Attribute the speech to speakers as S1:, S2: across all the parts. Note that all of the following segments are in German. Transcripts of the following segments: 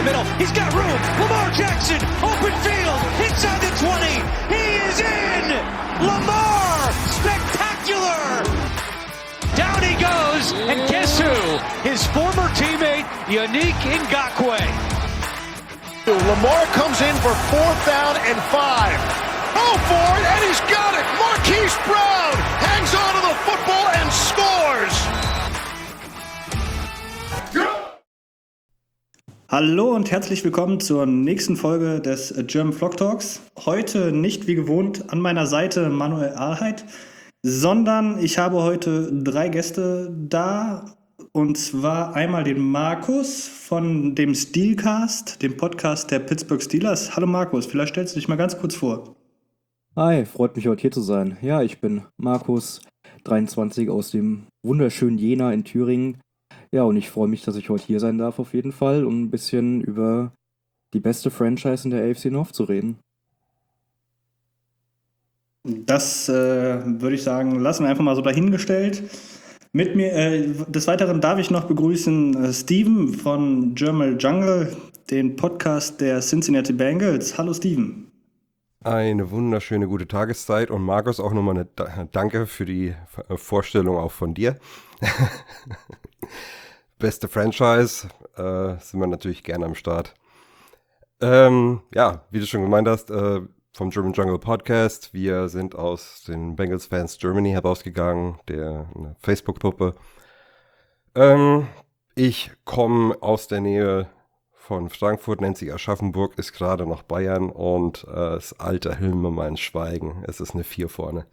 S1: the middle. He's got room. Lamar Jackson, open field, inside the 20. He is in. Lamar, spectacular. Down he goes, and guess who? His former teammate, Yannick Ngakoue.
S2: Lamar comes in for 4th down and 5. Oh, for it, and he's got it. Marquise Brown hangs on to the football and scores.
S3: Hallo und herzlich willkommen zur nächsten Folge des German Flock Talks. Heute nicht wie gewohnt an meiner Seite Manuel Ahlheit, sondern ich habe heute 3 Gäste da. Und zwar einmal den Markus von dem Steelcast, dem Podcast der Pittsburgh Steelers. Hallo Markus, vielleicht stellst du dich mal ganz kurz vor.
S4: Hi, freut mich heute hier zu sein. Ja, ich bin Markus, 23 aus dem wunderschönen Jena in Thüringen. Ja, und ich freue mich, dass ich heute hier sein darf auf jeden Fall, um ein bisschen über die beste Franchise in der AFC North zu reden.
S3: Das würde ich sagen, lassen wir einfach mal so dahingestellt. Mit mir, des Weiteren darf ich noch begrüßen Steven von German Jungle, den Podcast der Cincinnati Bengals. Hallo Steven.
S5: Eine wunderschöne gute Tageszeit und Markus auch nochmal eine Danke für die Vorstellung auch von dir. Beste Franchise, sind wir natürlich gerne am Start. Ja, wie du schon gemeint hast, vom German Jungle Podcast. Wir sind aus den Bengals Fans Germany herausgegangen, eine Facebook-Gruppe. Ich komme aus der Nähe von Frankfurt, nennt sich Aschaffenburg, ist gerade noch Bayern und das alte Hilme mein Schweigen. Es ist eine 4 vorne.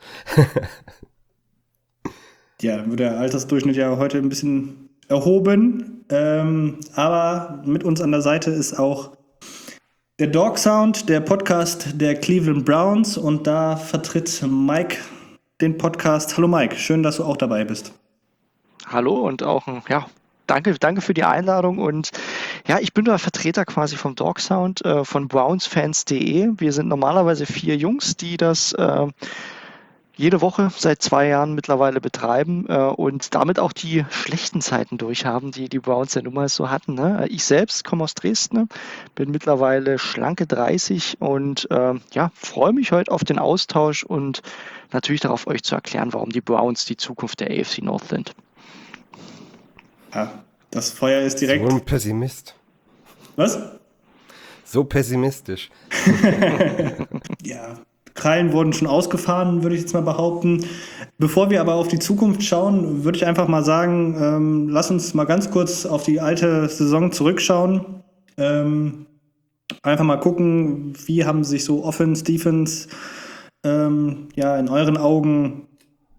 S3: Ja, dann wird der Altersdurchschnitt ja heute ein bisschen erhoben. Aber mit uns an der Seite ist auch der Dog Sound, der Podcast der Cleveland Browns. Und da vertritt Mike den Podcast. Hallo Mike, schön, dass du auch dabei bist.
S6: Hallo und auch danke für die Einladung. Und ja, ich bin der Vertreter quasi vom Dog Sound von brownsfans.de. Wir sind normalerweise 4 Jungs, die das jede Woche seit 2 Jahren mittlerweile betreiben und damit auch die schlechten Zeiten durchhaben, die die Browns ja nun mal so hatten. Ne? Ich selbst komme aus Dresden, bin mittlerweile schlanke 30 und freue mich heute auf den Austausch und natürlich darauf, euch zu erklären, warum die Browns die Zukunft der AFC North sind.
S3: Ja, das Feuer ist direkt...
S5: So ein Pessimist.
S3: Was?
S5: So pessimistisch.
S3: Ja, Krallen wurden schon ausgefahren, würde ich jetzt mal behaupten. Bevor wir aber auf die Zukunft schauen, würde ich einfach mal sagen, lass uns mal ganz kurz auf die alte Saison zurückschauen. Einfach mal gucken, wie haben sich so Offense, Defense in euren Augen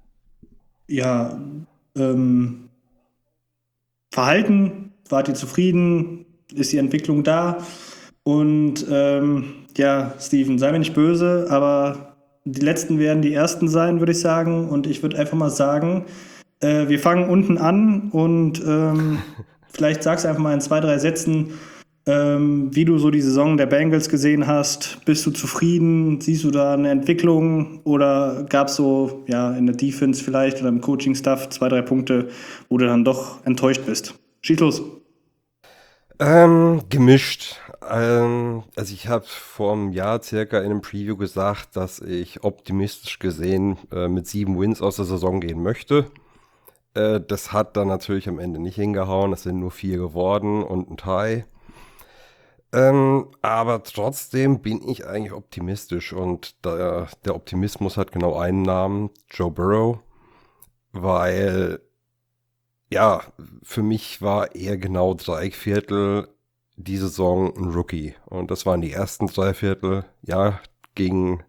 S3: verhalten. Wart ihr zufrieden? Ist die Entwicklung da? Und Steven, sei mir nicht böse, aber die Letzten werden die Ersten sein, würde ich sagen. Und ich würde einfach mal sagen, wir fangen unten an und vielleicht sagst du einfach mal in 2, 3 Sätzen, wie du so die Saison der Bengals gesehen hast. Bist du zufrieden? Siehst du da eine Entwicklung? Oder gab es so in der Defense vielleicht oder im Coaching-Stuff 2, 3 Punkte, wo du dann doch enttäuscht bist? Schieß los.
S5: Gemischt. Also ich habe vor einem Jahr circa in einem Preview gesagt, dass ich optimistisch gesehen mit 7 Wins aus der Saison gehen möchte. Das hat dann natürlich am Ende nicht hingehauen. Es sind nur 4 geworden und ein Tie. Aber trotzdem bin ich eigentlich optimistisch und der Optimismus hat genau einen Namen, Joe Burrow, weil für mich war er genau 3/4 die Saison ein Rookie. Und das waren die ersten 3/4, gegen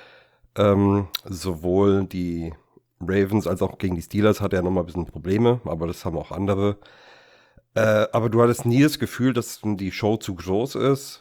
S5: sowohl die Ravens als auch gegen die Steelers hatte er nochmal ein bisschen Probleme, aber das haben auch andere. Aber du hattest nie das Gefühl, dass die Show zu groß ist.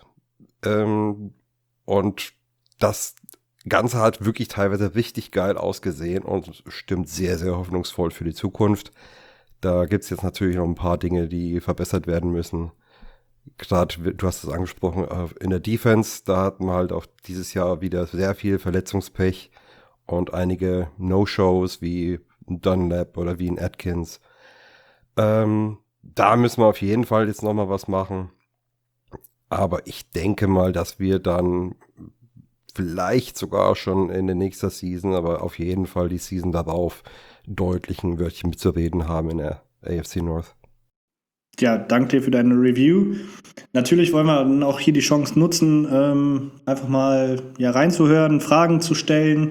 S5: Und das Ganze hat wirklich teilweise richtig geil ausgesehen und stimmt sehr, sehr hoffnungsvoll für die Zukunft. Da gibt es jetzt natürlich noch ein paar Dinge, die verbessert werden müssen. Gerade, du hast es angesprochen, in der Defense, da hatten wir halt auch dieses Jahr wieder sehr viel Verletzungspech und einige No-Shows wie Dunlap oder wie in Atkins. Da müssen wir auf jeden Fall jetzt nochmal was machen. Aber ich denke mal, dass wir dann vielleicht sogar schon in der nächsten Season, aber auf jeden Fall die Season darauf deutlich ein Wörtchen mitzureden haben in der AFC North.
S3: Ja, danke dir für deine Review. Natürlich wollen wir dann auch hier die Chance nutzen, einfach mal reinzuhören, Fragen zu stellen.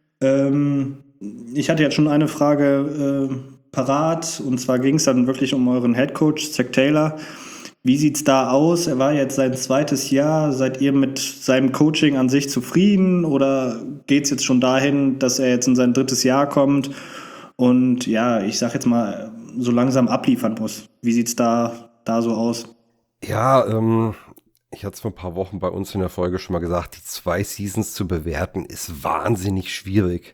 S3: Ich hatte jetzt schon eine Frage parat, und zwar ging es dann wirklich um euren Headcoach, Zac Taylor. Wie sieht's da aus? Er war jetzt sein 2. Jahr. Seid ihr mit seinem Coaching an sich zufrieden, oder geht's jetzt schon dahin, dass er jetzt in sein 3. Jahr kommt und ich sag jetzt mal, so langsam abliefern muss? Wie sieht's da so aus?
S5: Ja, ich hatte es vor ein paar Wochen bei uns in der Folge schon mal gesagt, die 2 Seasons zu bewerten ist wahnsinnig schwierig.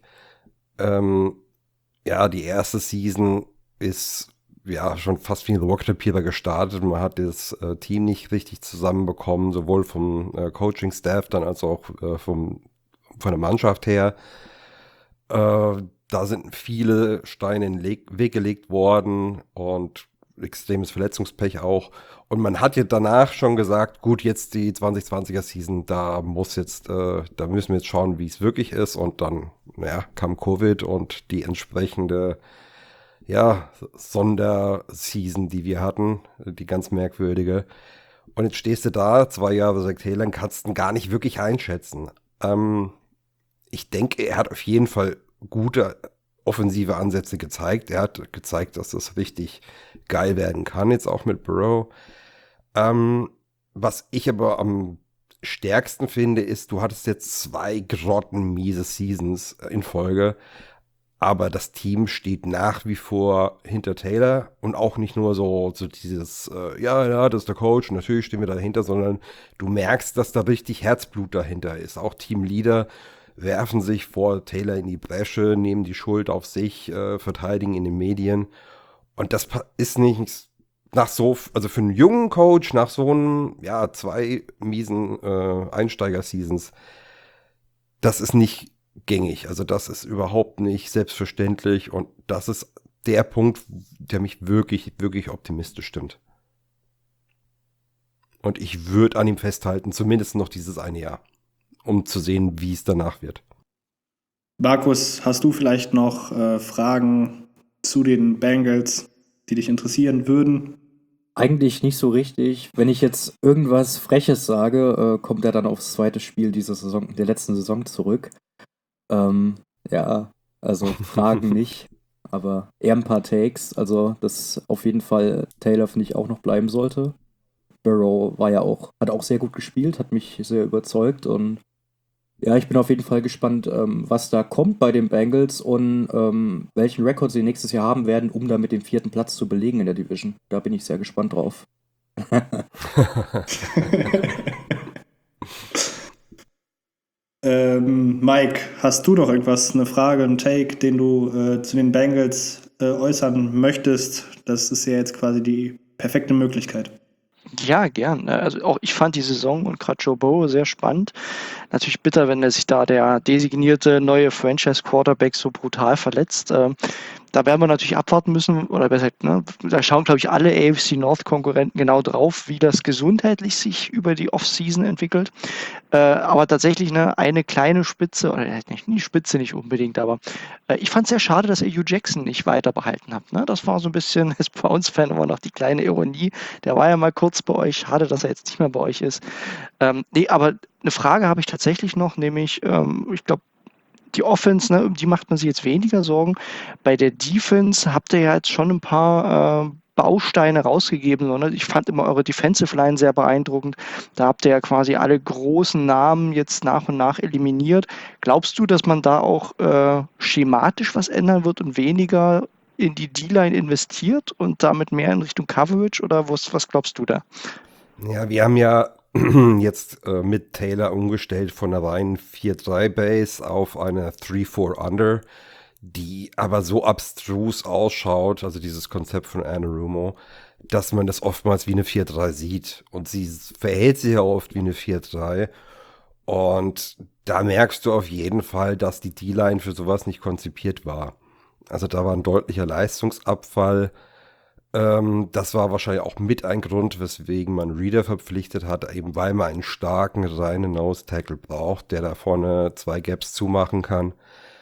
S5: Die erste Season ist schon fast wie ein Rohrkrepierer gestartet. Man hat das Team nicht richtig zusammenbekommen, sowohl vom Coaching-Staff dann als auch von der Mannschaft her. Da sind viele Steine in den Weg gelegt worden und extremes Verletzungspech auch. Und man hat ja danach schon gesagt, gut, jetzt die 2020er Season, da müssen wir jetzt schauen, wie es wirklich ist. Und dann, kam Covid und die entsprechende, Sonderseason, die wir hatten, die ganz merkwürdige. Und jetzt stehst du da, 2 Jahre Zac Taylor, kannst du gar nicht wirklich einschätzen. Ich denke, er hat auf jeden Fall gute offensive Ansätze gezeigt. Er hat gezeigt, dass das richtig geil werden kann, jetzt auch mit Burrow. Was ich aber am stärksten finde, ist, du hattest jetzt 2 grottenmiese Seasons in Folge, aber das Team steht nach wie vor hinter Taylor und auch nicht nur so dieses, das ist der Coach, natürlich stehen wir dahinter, sondern du merkst, dass da richtig Herzblut dahinter ist. Auch Teamleader werfen sich vor Taylor in die Bresche, nehmen die Schuld auf sich, verteidigen in den Medien. Und das ist nicht also für einen jungen Coach, nach so einem, 2 miesen Einsteiger-Seasons, das ist nicht gängig. Also das ist überhaupt nicht selbstverständlich und das ist der Punkt, der mich wirklich, wirklich optimistisch stimmt. Und ich würde an ihm festhalten, zumindest noch dieses eine Jahr, um zu sehen, wie es danach wird.
S3: Markus, hast du vielleicht noch Fragen zu den Bengals, die dich interessieren würden?
S4: Eigentlich nicht so richtig. Wenn ich jetzt irgendwas Freches sage, kommt er dann aufs 2. Spiel der letzten Saison zurück. Also Fragen nicht, aber eher ein paar Takes. Also, dass auf jeden Fall Taylor, finde ich, auch noch bleiben sollte. Burrow hat auch sehr gut gespielt, hat mich sehr überzeugt und ich bin auf jeden Fall gespannt, was da kommt bei den Bengals und welchen Rekord sie nächstes Jahr haben werden, um damit den 4. Platz zu belegen in der Division. Da bin ich sehr gespannt drauf.
S3: Mike, hast du noch eine Frage, einen Take, den du zu den Bengals äußern möchtest? Das ist ja jetzt quasi die perfekte Möglichkeit.
S6: Ja, gern. Also auch ich fand die Saison und gerade Joe Burrow sehr spannend. Natürlich bitter, wenn er sich da der designierte neue Franchise-Quarterback so brutal verletzt. Da werden wir natürlich abwarten müssen, oder besser gesagt, da schauen, glaube ich, alle AFC North-Konkurrenten genau drauf, wie das gesundheitlich sich über die Offseason entwickelt. Aber tatsächlich eine kleine Spitze, oder nicht die Spitze nicht unbedingt, aber ich fand es sehr schade, dass ihr Hugh Jackson nicht weiter behalten habt. Ne? Das war so ein bisschen, als Browns-Fan immer noch die kleine Ironie. Der war ja mal kurz bei euch, schade, dass er jetzt nicht mehr bei euch ist. Aber eine Frage habe ich tatsächlich noch, nämlich, ich glaube, die Offense, um die macht man sich jetzt weniger Sorgen. Bei der Defense habt ihr ja jetzt schon ein paar Bausteine rausgegeben. Oder? Ich fand immer eure Defensive Line sehr beeindruckend. Da habt ihr ja quasi alle großen Namen jetzt nach und nach eliminiert. Glaubst du, dass man da auch schematisch was ändern wird und weniger in die D-Line investiert und damit mehr in Richtung Coverage? Oder was glaubst du da?
S5: Ja, wir haben ja jetzt mit Taylor umgestellt von einer reinen 4-3-Base auf eine 3-4-Under, die aber so abstrus ausschaut, also dieses Konzept von Anarumo, dass man das oftmals wie eine 4-3 sieht. Und sie verhält sich ja oft wie eine 4-3. Und da merkst du auf jeden Fall, dass die D-Line für sowas nicht konzipiert war. Also da war ein deutlicher Leistungsabfall. Das war wahrscheinlich auch mit ein Grund, weswegen man Reader verpflichtet hat, eben weil man einen starken reinen Nose-Tackle braucht, der da vorne 2 Gaps zumachen kann.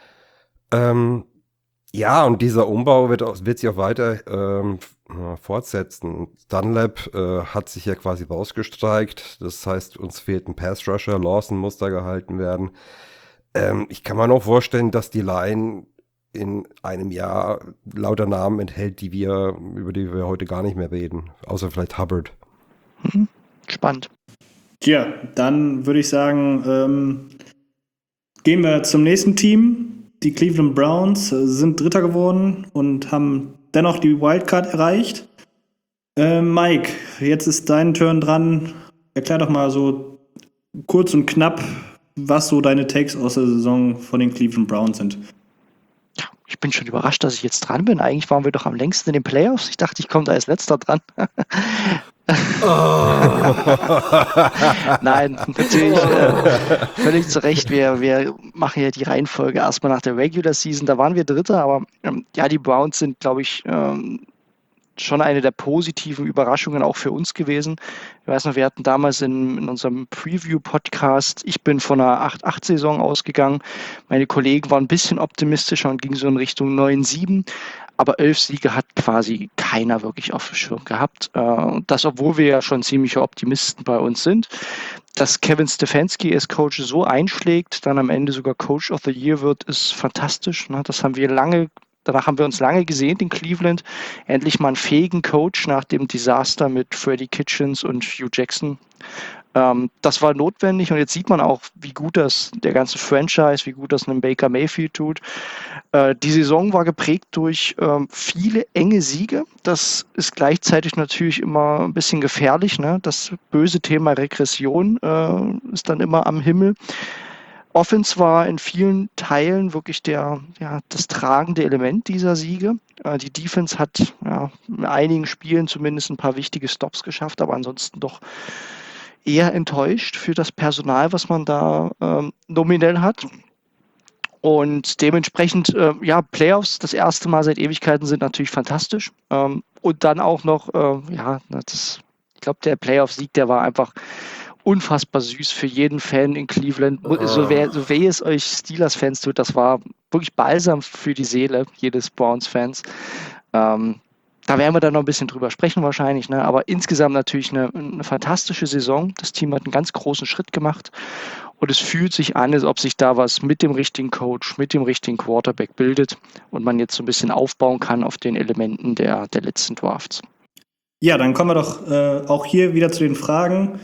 S5: Ja, und dieser Umbau wird sich auch weiter fortsetzen. Dunlap hat sich ja quasi rausgestreikt. Das heißt, uns fehlt ein Pass-Rusher. Lawson muss da gehalten werden. Ich kann mir noch vorstellen, dass die Line in einem Jahr lauter Namen enthält, über die wir heute gar nicht mehr reden. Außer vielleicht Hubbard.
S6: Spannend.
S3: Tja, dann würde ich sagen, gehen wir zum nächsten Team. Die Cleveland Browns sind Dritter geworden und haben dennoch die Wildcard erreicht. Mike, jetzt ist dein Turn dran. Erklär doch mal so kurz und knapp, was so deine Takes aus der Saison von den Cleveland Browns sind.
S6: Ja, ich bin schon überrascht, dass ich jetzt dran bin. Eigentlich waren wir doch am längsten in den Playoffs. Ich dachte, ich komme da als Letzter dran. Nein, natürlich völlig zu Recht. Wir machen ja die Reihenfolge erstmal nach der Regular Season. Da waren wir Dritter, aber ja, die Browns sind, glaube ich, schon eine der positiven Überraschungen auch für uns gewesen. Ich weiß noch, wir hatten damals in unserem Preview-Podcast, ich bin von einer 8-8-Saison ausgegangen. Meine Kollegen waren ein bisschen optimistischer und gingen so in Richtung 9-7. Aber 11 Siege hat quasi keiner wirklich auf dem Schirm gehabt. Das, obwohl wir ja schon ziemliche Optimisten bei uns sind. Dass Kevin Stefanski als Coach so einschlägt, dann am Ende sogar Coach of the Year wird, ist fantastisch. Das haben wir danach haben wir uns lange gesehen in Cleveland. Endlich mal einen fähigen Coach nach dem Desaster mit Freddie Kitchens und Hugh Jackson. Das war notwendig und jetzt sieht man auch, wie gut das der ganze Franchise, wie gut das einem Baker Mayfield tut. Die Saison war geprägt durch viele enge Siege. Das ist gleichzeitig natürlich immer ein bisschen gefährlich. Ne? Das böse Thema Regression ist dann immer am Himmel. Offense war in vielen Teilen wirklich das tragende Element dieser Siege. Die Defense hat in einigen Spielen zumindest ein paar wichtige Stops geschafft, aber ansonsten doch eher enttäuscht für das Personal, was man da nominell hat. Und dementsprechend, Playoffs das erste Mal seit Ewigkeiten sind natürlich fantastisch. Und dann auch noch, ich glaube, der Playoff-Sieg, der war einfach unfassbar süß für jeden Fan in Cleveland. So weh es euch Steelers-Fans tut, das war wirklich Balsam für die Seele jedes Browns-Fans. Da werden wir dann noch ein bisschen drüber sprechen wahrscheinlich, ne? Aber insgesamt natürlich eine fantastische Saison. Das Team hat einen ganz großen Schritt gemacht und es fühlt sich an, als ob sich da was mit dem richtigen Coach, mit dem richtigen Quarterback bildet und man jetzt so ein bisschen aufbauen kann auf den Elementen der letzten Drafts.
S3: Ja, dann kommen wir doch auch hier wieder zu den Fragen.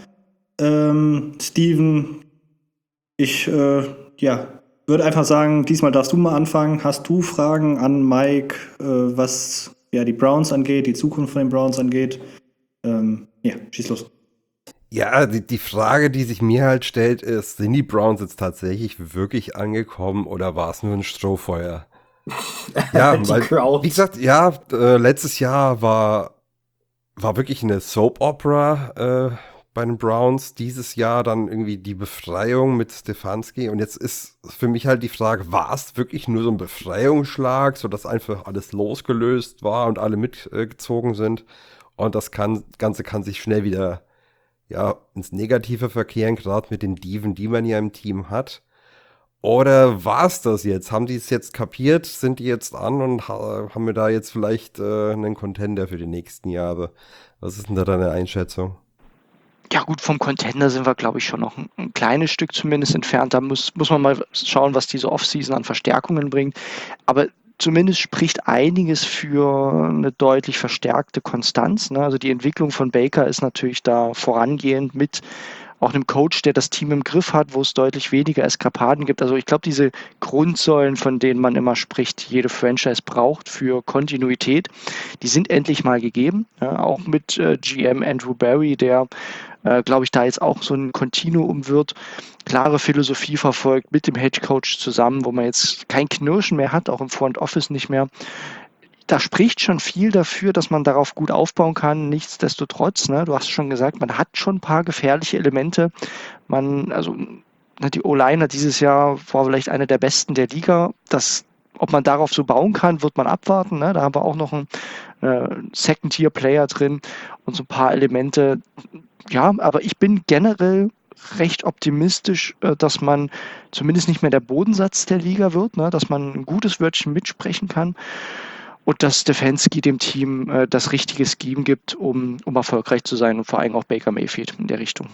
S3: Steven, ich würde einfach sagen, diesmal darfst du mal anfangen. Hast du Fragen an Mike, was die Browns angeht, die Zukunft von den Browns angeht? Schieß los.
S5: Ja, die Frage, die sich mir halt stellt, ist, sind die Browns jetzt tatsächlich wirklich angekommen oder war es nur ein Strohfeuer? Ja, weil, wie gesagt, letztes Jahr war wirklich eine Soap-Opera bei den Browns, dieses Jahr dann irgendwie die Befreiung mit Stefanski und jetzt ist für mich halt die Frage, war es wirklich nur so ein Befreiungsschlag, sodass einfach alles losgelöst war und alle mitgezogen sind und das Ganze kann sich schnell wieder ins Negative verkehren, gerade mit den Diven, die man ja im Team hat. Oder war es das jetzt? Haben die es jetzt kapiert? Sind die jetzt an und haben wir da jetzt vielleicht einen Contender für die nächsten Jahre? Was ist denn da deine Einschätzung?
S6: Ja gut, vom Contender sind wir, glaube ich, schon noch ein kleines Stück zumindest entfernt. Da muss man mal schauen, was diese Offseason an Verstärkungen bringt. Aber zumindest spricht einiges für eine deutlich verstärkte Konstanz. Ne? Also die Entwicklung von Baker ist natürlich da vorangehend mit auch einem Coach, der das Team im Griff hat, wo es deutlich weniger Eskapaden gibt. Also ich glaube, diese Grundsäulen, von denen man immer spricht, jede Franchise braucht für Kontinuität, die sind endlich mal gegeben. Ja, auch mit GM Andrew Barry, der, glaube ich, da jetzt auch so ein Kontinuum wird, klare Philosophie verfolgt mit dem Headcoach zusammen, wo man jetzt kein Knirschen mehr hat, auch im Front Office nicht mehr. Da spricht schon viel dafür, dass man darauf gut aufbauen kann. Nichtsdestotrotz, ne, du hast schon gesagt, man hat schon ein paar gefährliche Elemente. Die O-Line dieses Jahr war vielleicht eine der besten der Liga. Das ob man darauf so bauen kann, wird man abwarten. Ne? Da haben wir auch noch einen Second-Tier-Player drin und so ein paar Elemente. Ja, aber ich bin generell recht optimistisch, dass man zumindest nicht mehr der Bodensatz der Liga wird, ne? Dass man ein gutes Wörtchen mitsprechen kann und dass Stefanski dem Team das richtige Scheme gibt, um erfolgreich zu sein und vor allem auch Baker Mayfield in der Richtung.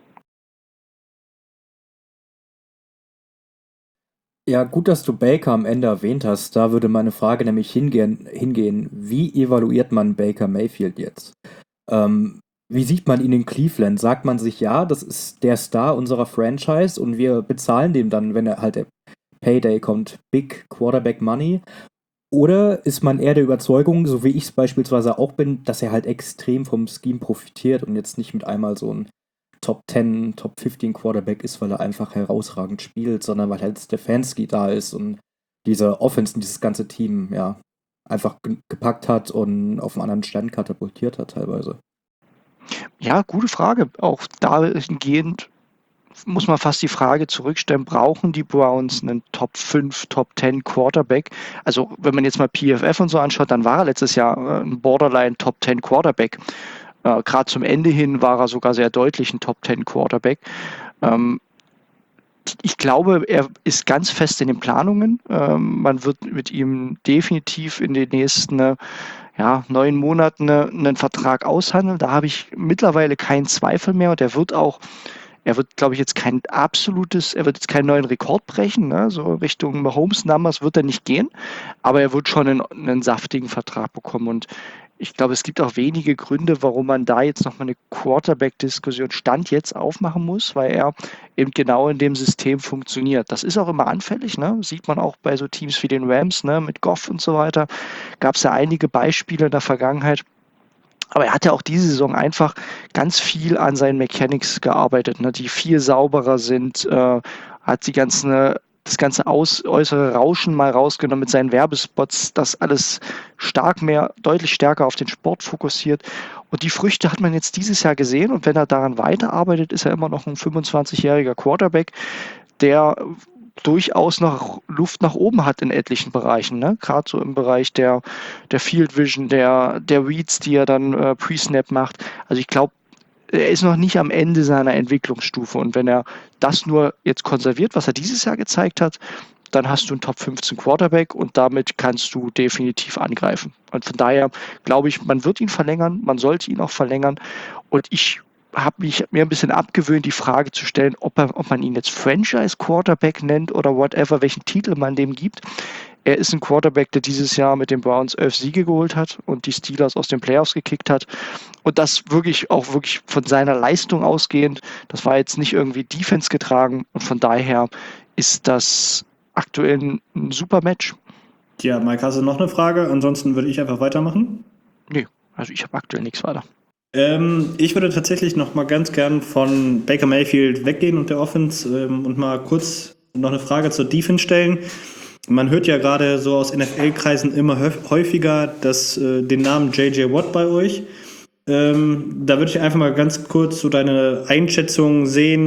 S4: Ja, gut, dass du Baker am Ende erwähnt hast. Da würde meine Frage nämlich hingehen. Wie evaluiert man Baker Mayfield jetzt? Wie sieht man ihn in Cleveland? Sagt man sich, ja, das ist der Star unserer Franchise und wir bezahlen dem dann, wenn er halt der Payday kommt, Big Quarterback Money? Oder ist man eher der Überzeugung, so wie ich es beispielsweise auch bin, dass er halt extrem vom Scheme profitiert und jetzt nicht mit einmal so ein Top 10, Top 15 Quarterback ist, weil er einfach herausragend spielt, sondern weil halt Stefanski da ist und diese Offense und dieses ganze Team, ja, einfach gepackt hat und auf einen anderen Stand katapultiert hat teilweise.
S6: Ja, gute Frage. Auch dahingehend muss man fast die Frage zurückstellen, brauchen die Browns einen Top 5, Top 10 Quarterback? Also wenn man jetzt mal PFF und so anschaut, dann war er letztes Jahr ein Borderline Top 10 Quarterback. Gerade zum Ende hin war er sogar sehr deutlich ein Top 10 Quarterback. Ich glaube, er ist ganz fest in den Planungen. Man wird mit ihm definitiv in den nächsten 9 Monaten einen Vertrag aushandeln. Da habe ich mittlerweile keinen Zweifel mehr. Und er wird, glaube ich, jetzt er wird jetzt keinen neuen Rekord brechen. Ne? So Richtung Mahomes-Numbers wird er nicht gehen. Aber er wird schon einen saftigen Vertrag bekommen. Und ich glaube, es gibt auch wenige Gründe, warum man da jetzt nochmal eine Quarterback-Diskussion Stand jetzt aufmachen muss, weil er eben genau in dem System funktioniert. Das ist auch immer anfällig, ne? Sieht man auch bei so Teams wie den Rams, ne? Mit Goff und so weiter. Gab es ja einige Beispiele in der Vergangenheit. Aber er hat ja auch diese Saison einfach ganz viel an seinen Mechanics gearbeitet, ne? Die viel sauberer sind, hat das ganze äußere Rauschen mal rausgenommen mit seinen Werbespots, das alles deutlich stärker auf den Sport fokussiert. Und die Früchte hat man jetzt dieses Jahr gesehen. Und wenn er daran weiterarbeitet, ist er immer noch ein 25-jähriger Quarterback, der durchaus noch Luft nach oben hat in etlichen Bereichen, ne? Gerade so im Bereich der Field Vision, der Reads, die er dann Pre-Snap macht. Also ich glaube, er ist noch nicht am Ende seiner Entwicklungsstufe. Und wenn er das nur jetzt konserviert, was er dieses Jahr gezeigt hat, dann hast du einen Top 15 Quarterback und damit kannst du definitiv angreifen. Und von daher glaube ich, man wird ihn verlängern, man sollte ihn auch verlängern. Und ich habe mir ein bisschen abgewöhnt, die Frage zu stellen, ob man ihn jetzt Franchise Quarterback nennt oder whatever, welchen Titel man dem gibt. Er ist ein Quarterback, der dieses Jahr mit den Browns 11 Siege geholt hat und die Steelers aus den Playoffs gekickt hat. Und das wirklich von seiner Leistung ausgehend. Das war jetzt nicht irgendwie Defense getragen. Und von daher ist das aktuell ein super Match.
S3: Ja, Mike, hast du noch eine Frage? Ansonsten würde ich einfach weitermachen.
S6: Nee, also ich habe aktuell nichts weiter.
S3: Ich würde tatsächlich noch mal ganz gern von Baker Mayfield weggehen und der Offense und mal kurz noch eine Frage zur Defense stellen. Man hört ja gerade so aus NFL-Kreisen immer häufiger den Namen J.J. Watt bei euch. Da würde ich einfach mal ganz kurz so deine Einschätzung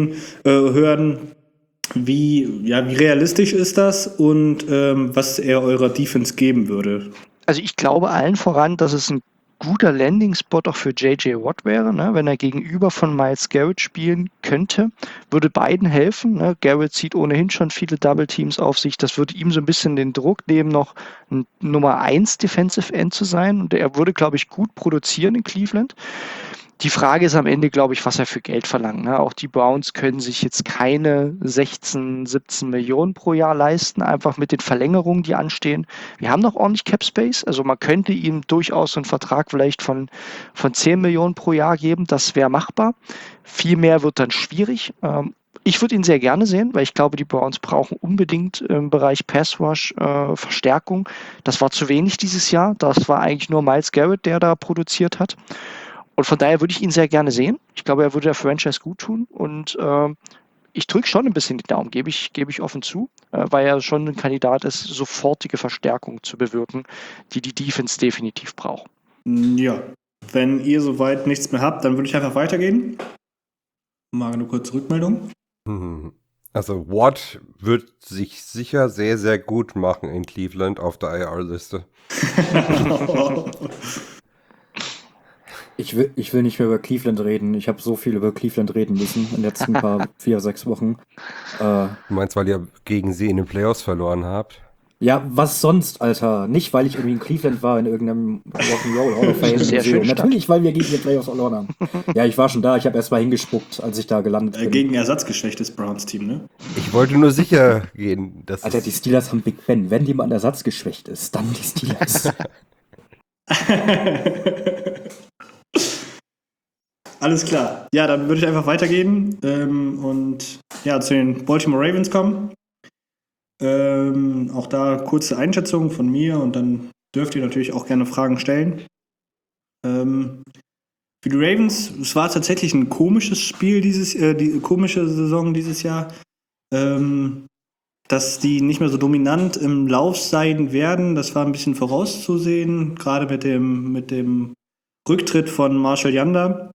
S3: hören. Wie realistisch ist das und was er eurer Defense geben würde?
S6: Also ich glaube allen voran, dass es ein guter Landing-Spot auch für J.J. Watt wäre, ne? Wenn er gegenüber von Myles Garrett spielen könnte, würde beiden helfen. Ne? Garrett zieht ohnehin schon viele Double-Teams auf sich. Das würde ihm so ein bisschen den Druck nehmen, noch ein Nummer 1 Defensive End zu sein. Und er würde, glaube ich, gut produzieren in Cleveland. Die Frage ist am Ende, glaube ich, was er für Geld verlangt. Ne? Auch die Browns können sich jetzt keine 16, 17 Millionen pro Jahr leisten, einfach mit den Verlängerungen, die anstehen. Wir haben noch ordentlich Cap Space, also man könnte ihm durchaus so einen Vertrag vielleicht von 10 Millionen pro Jahr geben, das wäre machbar. Viel mehr wird dann schwierig. Ich würde ihn sehr gerne sehen, weil ich glaube, die Browns brauchen unbedingt im Bereich Pass Rush Verstärkung. Das war zu wenig dieses Jahr, das war eigentlich nur Myles Garrett, der da produziert hat. Und von daher würde ich ihn sehr gerne sehen. Ich glaube, er würde der Franchise gut tun. Und ich drücke schon ein bisschen die Daumen, gebe ich offen zu, weil er schon ein Kandidat ist, sofortige Verstärkung zu bewirken, die Defense definitiv braucht.
S3: Ja, wenn ihr soweit nichts mehr habt, dann würde ich einfach weitergehen. Mal eine kurze Rückmeldung.
S5: Also Watt wird sich sicher sehr, sehr gut machen in Cleveland auf der IR-Liste.
S4: Ich will nicht mehr über Cleveland reden. Ich habe so viel über Cleveland reden müssen in den letzten 4-6 Wochen.
S5: Du meinst, weil ihr gegen sie in den Playoffs verloren habt?
S4: Ja, was sonst, Alter? Nicht, weil ich irgendwie in Cleveland war, in irgendeinem Rock'n'Roll Hall of Fame
S6: Sehr schön
S4: Museum. Natürlich, weil wir gegen die Playoffs verloren haben. Ja, ich war schon da. Ich habe erst mal hingespuckt, als ich da gelandet bin.
S3: Gegen ersatzgeschwächtes Browns-Team, ne?
S5: Ich wollte nur sicher gehen, dass
S4: Alter, die Steelers haben Big Ben. Wenn jemand ersatzgeschwächt ist, dann die Steelers.
S3: Alles klar. Ja, dann würde ich einfach weitergehen und ja, zu den Baltimore Ravens kommen. Auch da kurze Einschätzung von mir und dann dürft ihr natürlich auch gerne Fragen stellen. Für die Ravens, es war tatsächlich ein komisches Spiel die komische Saison dieses Jahr, dass die nicht mehr so dominant im Lauf sein werden. Das war ein bisschen vorauszusehen, gerade mit dem Rücktritt von Marshall Yanda.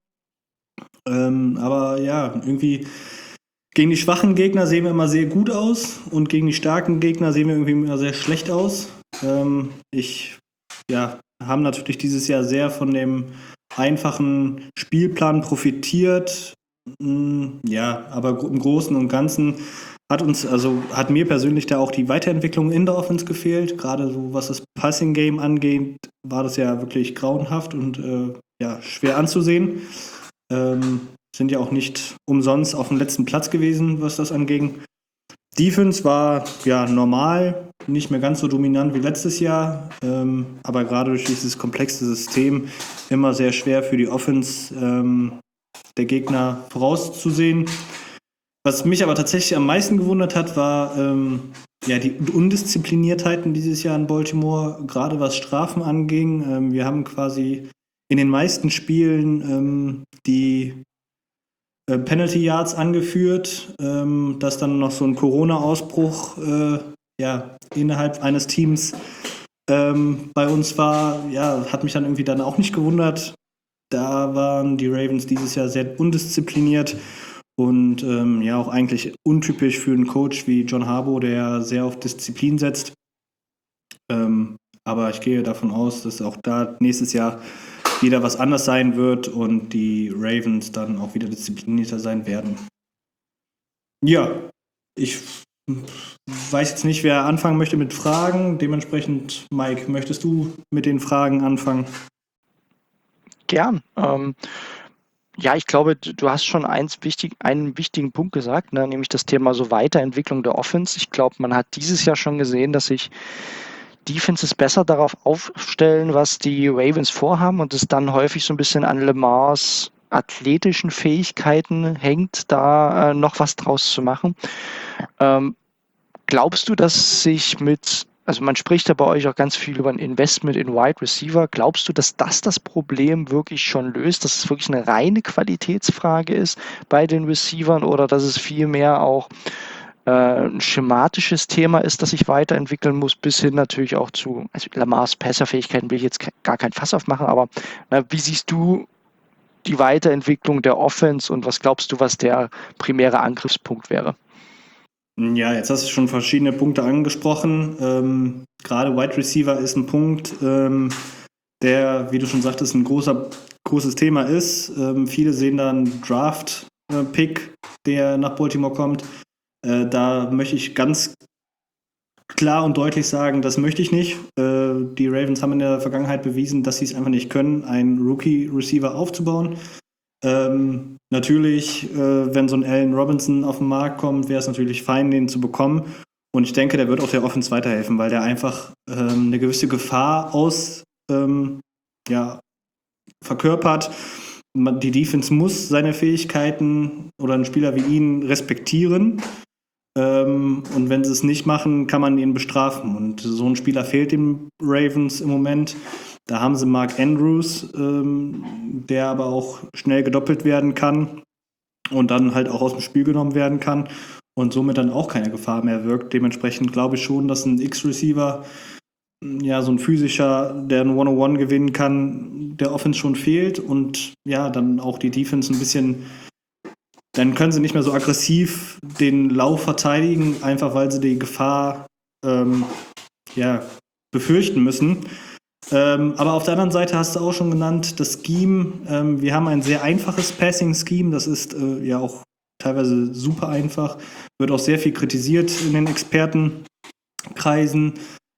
S3: Aber ja, irgendwie gegen die schwachen Gegner sehen wir immer sehr gut aus und gegen die starken Gegner sehen wir irgendwie immer sehr schlecht aus. Haben natürlich dieses Jahr sehr von dem einfachen Spielplan profitiert. Ja, aber im Großen und Ganzen hat mir persönlich da auch die Weiterentwicklung in der Offense gefehlt. Gerade so, was das Passing-Game angeht, war das ja wirklich grauenhaft und schwer anzusehen. Sind ja auch nicht umsonst auf dem letzten Platz gewesen, was das anging. Defense war ja normal, nicht mehr ganz so dominant wie letztes Jahr, aber gerade durch dieses komplexe System immer sehr schwer für die Offense der Gegner vorauszusehen. Was mich aber tatsächlich am meisten gewundert hat, war die Undiszipliniertheiten dieses Jahr in Baltimore, gerade was Strafen anging. Wir haben quasi in den meisten Spielen die Penalty Yards angeführt, dass dann noch so ein Corona-Ausbruch innerhalb eines Teams bei uns war, hat mich dann irgendwie dann auch nicht gewundert. Da waren die Ravens dieses Jahr sehr undiszipliniert und auch eigentlich untypisch für einen Coach wie John Harbaugh, der sehr auf Disziplin setzt. Aber ich gehe davon aus, dass auch da nächstes Jahr wieder was anders sein wird und die Ravens dann auch wieder disziplinierter sein werden. Ja, ich weiß jetzt nicht, wer anfangen möchte mit Fragen. Dementsprechend, Mike, möchtest du mit den Fragen anfangen?
S6: Gern. Ich glaube, du hast schon einen wichtigen Punkt gesagt, ne, nämlich das Thema so Weiterentwicklung der Offense. Ich glaube, man hat dieses Jahr schon gesehen, dass sich Defenses besser darauf aufstellen, was die Ravens vorhaben und es dann häufig so ein bisschen an Lamars athletischen Fähigkeiten hängt, da noch was draus zu machen. Glaubst du, dass man spricht ja bei euch auch ganz viel über ein Investment in Wide Receiver. Glaubst du, dass das Problem wirklich schon löst, dass es wirklich eine reine Qualitätsfrage ist bei den Receivern oder dass es vielmehr auch ein schematisches Thema ist, das sich weiterentwickeln muss, bis hin natürlich auch zu Lamars Passerfähigkeiten will ich jetzt gar kein Fass aufmachen, aber wie siehst du die Weiterentwicklung der Offense und was glaubst du, was der primäre Angriffspunkt wäre?
S3: Ja, jetzt hast du schon verschiedene Punkte angesprochen. Gerade Wide Receiver ist ein Punkt, der, wie du schon sagtest, ein großes Thema ist. Viele sehen da einen Draft-Pick, der nach Baltimore kommt. Da möchte ich ganz klar und deutlich sagen, das möchte ich nicht. Die Ravens haben in der Vergangenheit bewiesen, dass sie es einfach nicht können, einen Rookie-Receiver aufzubauen. Natürlich, wenn so ein Allen Robinson auf den Markt kommt, wäre es natürlich fein, den zu bekommen. Und ich denke, der wird auch der Offense weiterhelfen, weil der einfach eine gewisse Gefahr verkörpert. Die Defense muss seine Fähigkeiten oder einen Spieler wie ihn respektieren. Und wenn sie es nicht machen, kann man ihn bestrafen. Und so ein Spieler fehlt den Ravens im Moment. Da haben sie Mark Andrews, der aber auch schnell gedoppelt werden kann und dann halt auch aus dem Spiel genommen werden kann und somit dann auch keine Gefahr mehr wirkt. Dementsprechend glaube ich schon, dass ein X-Receiver, so ein physischer, der ein 1-on-1 gewinnen kann, der Offense schon fehlt und dann auch die Defense ein bisschen dann können sie nicht mehr so aggressiv den Lauf verteidigen, einfach weil sie die Gefahr befürchten müssen. Aber auf der anderen Seite hast du auch schon genannt, das Scheme. Wir haben ein sehr einfaches Passing-Scheme, das ist auch teilweise super einfach, wird auch sehr viel kritisiert in den Expertenkreisen,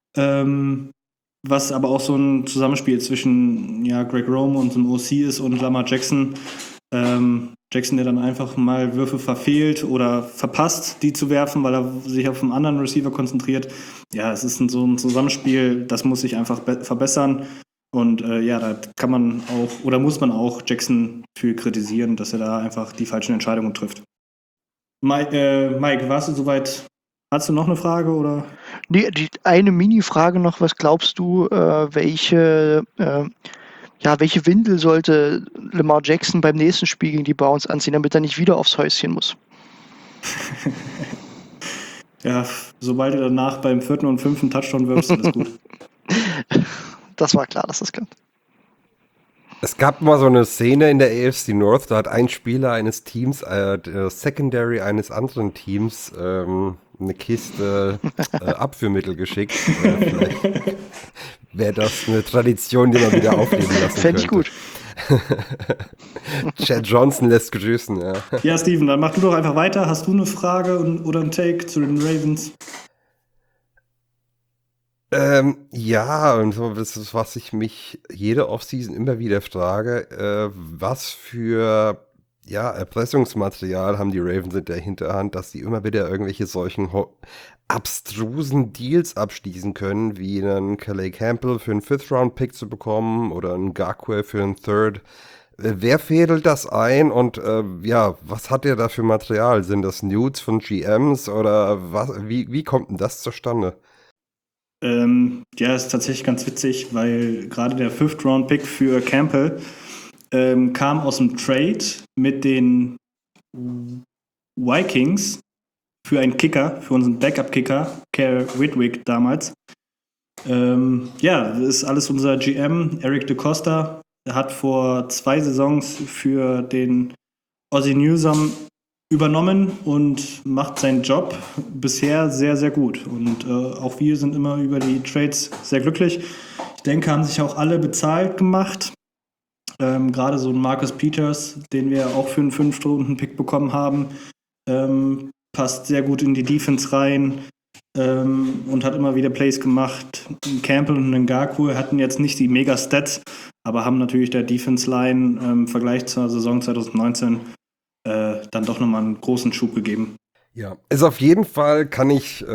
S3: was aber auch so ein Zusammenspiel zwischen Greg Roman und dem OC ist und Lamar Jackson. Jackson, der dann einfach mal Würfe verfehlt oder verpasst, die zu werfen, weil er sich auf einen anderen Receiver konzentriert. Ja, es ist so ein Zusammenspiel, das muss sich einfach verbessern. Und da kann man auch oder muss man auch Jackson für kritisieren, dass er da einfach die falschen Entscheidungen trifft. Mike, warst du soweit? Hast du noch eine Frage oder?
S6: Nee, eine Mini-Frage noch. Was glaubst du, welche Windel sollte Lamar Jackson beim nächsten Spiel gegen die Browns anziehen, damit er nicht wieder aufs Häuschen muss?
S3: Ja, sobald du danach beim 4. und 5. Touchdown wirfst, ist alles gut.
S6: Das war klar, dass das kommt.
S5: Es gab mal so eine Szene in der AFC North, da hat ein Spieler eines Teams, der Secondary eines anderen Teams, eine Kiste Abführmittel geschickt. Vielleicht wäre das eine Tradition, die man wieder aufleben lassen könnte.
S6: Fände ich gut.
S5: Chad Johnson lässt grüßen, ja.
S3: Ja, Steven, dann mach du doch einfach weiter. Hast du eine Frage oder einen Take zu den Ravens?
S5: Und so, das ist, was ich mich jede Offseason immer wieder frage, was für Erpressungsmaterial haben die Ravens in der Hinterhand, dass sie immer wieder irgendwelche solchen abstrusen Deals abschließen können, wie einen Calais Campbell für einen 5th-Round-Pick zu bekommen oder einen Ngakwe für einen 3rd. Wer fädelt das ein und was hat der da für Material? Sind das Nudes von GMs oder was? Wie kommt denn das zustande?
S3: Ist tatsächlich ganz witzig, weil gerade der 5th-Round-Pick für Campbell kam aus dem Trade mit den Vikings für einen Kicker, für unseren Backup-Kicker, Cal Whitwick damals. Das ist alles unser GM, Eric DeCosta. Er hat vor 2 Saisons für den Ozzie Newsome übernommen und macht seinen Job bisher sehr, sehr gut. Und auch wir sind immer über die Trades sehr glücklich. Ich denke, haben sich auch alle bezahlt gemacht. Gerade so ein Marcus Peters, den wir auch für einen 5th-Runden-Pick bekommen haben, passt sehr gut in die Defense rein und hat immer wieder Plays gemacht. Campbell und Ngakwe hatten jetzt nicht die Mega-Stats, aber haben natürlich der Defense-Line im Vergleich zur Saison 2019 dann doch nochmal einen großen Schub gegeben.
S5: Ja, ist auf jeden Fall, kann ich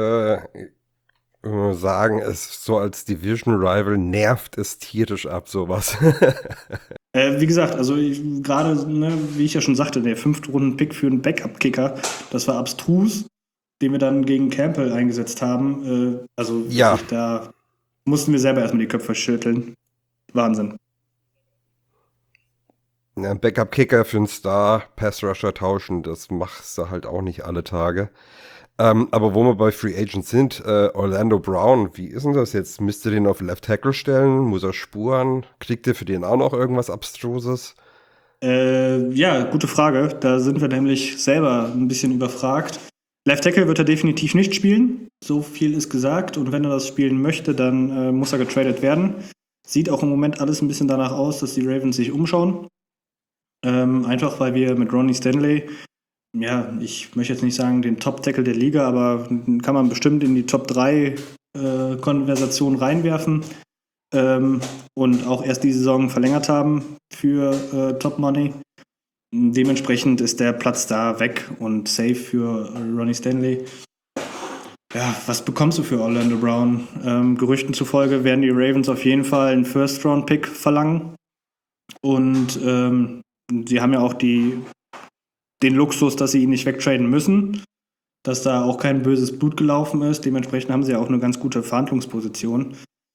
S5: sagen, es so als Division-Rival nervt es tierisch ab, sowas.
S3: Wie gesagt, also gerade, wie ich ja schon sagte, der 5th-Runden-Pick für einen Backup-Kicker, das war abstrus, den wir dann gegen Campbell eingesetzt haben. Da mussten wir selber erstmal die Köpfe schütteln. Wahnsinn.
S5: Ja, ein Backup-Kicker für einen Star-Pass-Rusher tauschen, das machst du halt auch nicht alle Tage. Aber wo wir bei Free Agents sind, Orlando Brown, wie ist denn das jetzt? Müsst ihr den auf Left Tackle stellen? Muss er spuren? Kriegt ihr für den auch noch irgendwas Abstruses?
S3: Gute Frage. Da sind wir nämlich selber ein bisschen überfragt. Left Tackle wird er definitiv nicht spielen. So viel ist gesagt. Und wenn er das spielen möchte, dann muss er getradet werden. Sieht auch im Moment alles ein bisschen danach aus, dass die Ravens sich umschauen. Einfach weil wir mit Ronnie Stanley, ich möchte jetzt nicht sagen den Top-Tackle der Liga, aber kann man bestimmt in die Top 3 Konversation reinwerfen und auch erst die Saison verlängert haben für Top Money. Dementsprechend ist der Platz da weg und safe für Ronnie Stanley. Ja, was bekommst du für Orlando Brown? Gerüchten zufolge werden die Ravens auf jeden Fall einen First-Round-Pick verlangen und sie haben ja auch den Luxus, dass sie ihn nicht wegtraden müssen, dass da auch kein böses Blut gelaufen ist. Dementsprechend haben sie ja auch eine ganz gute Verhandlungsposition.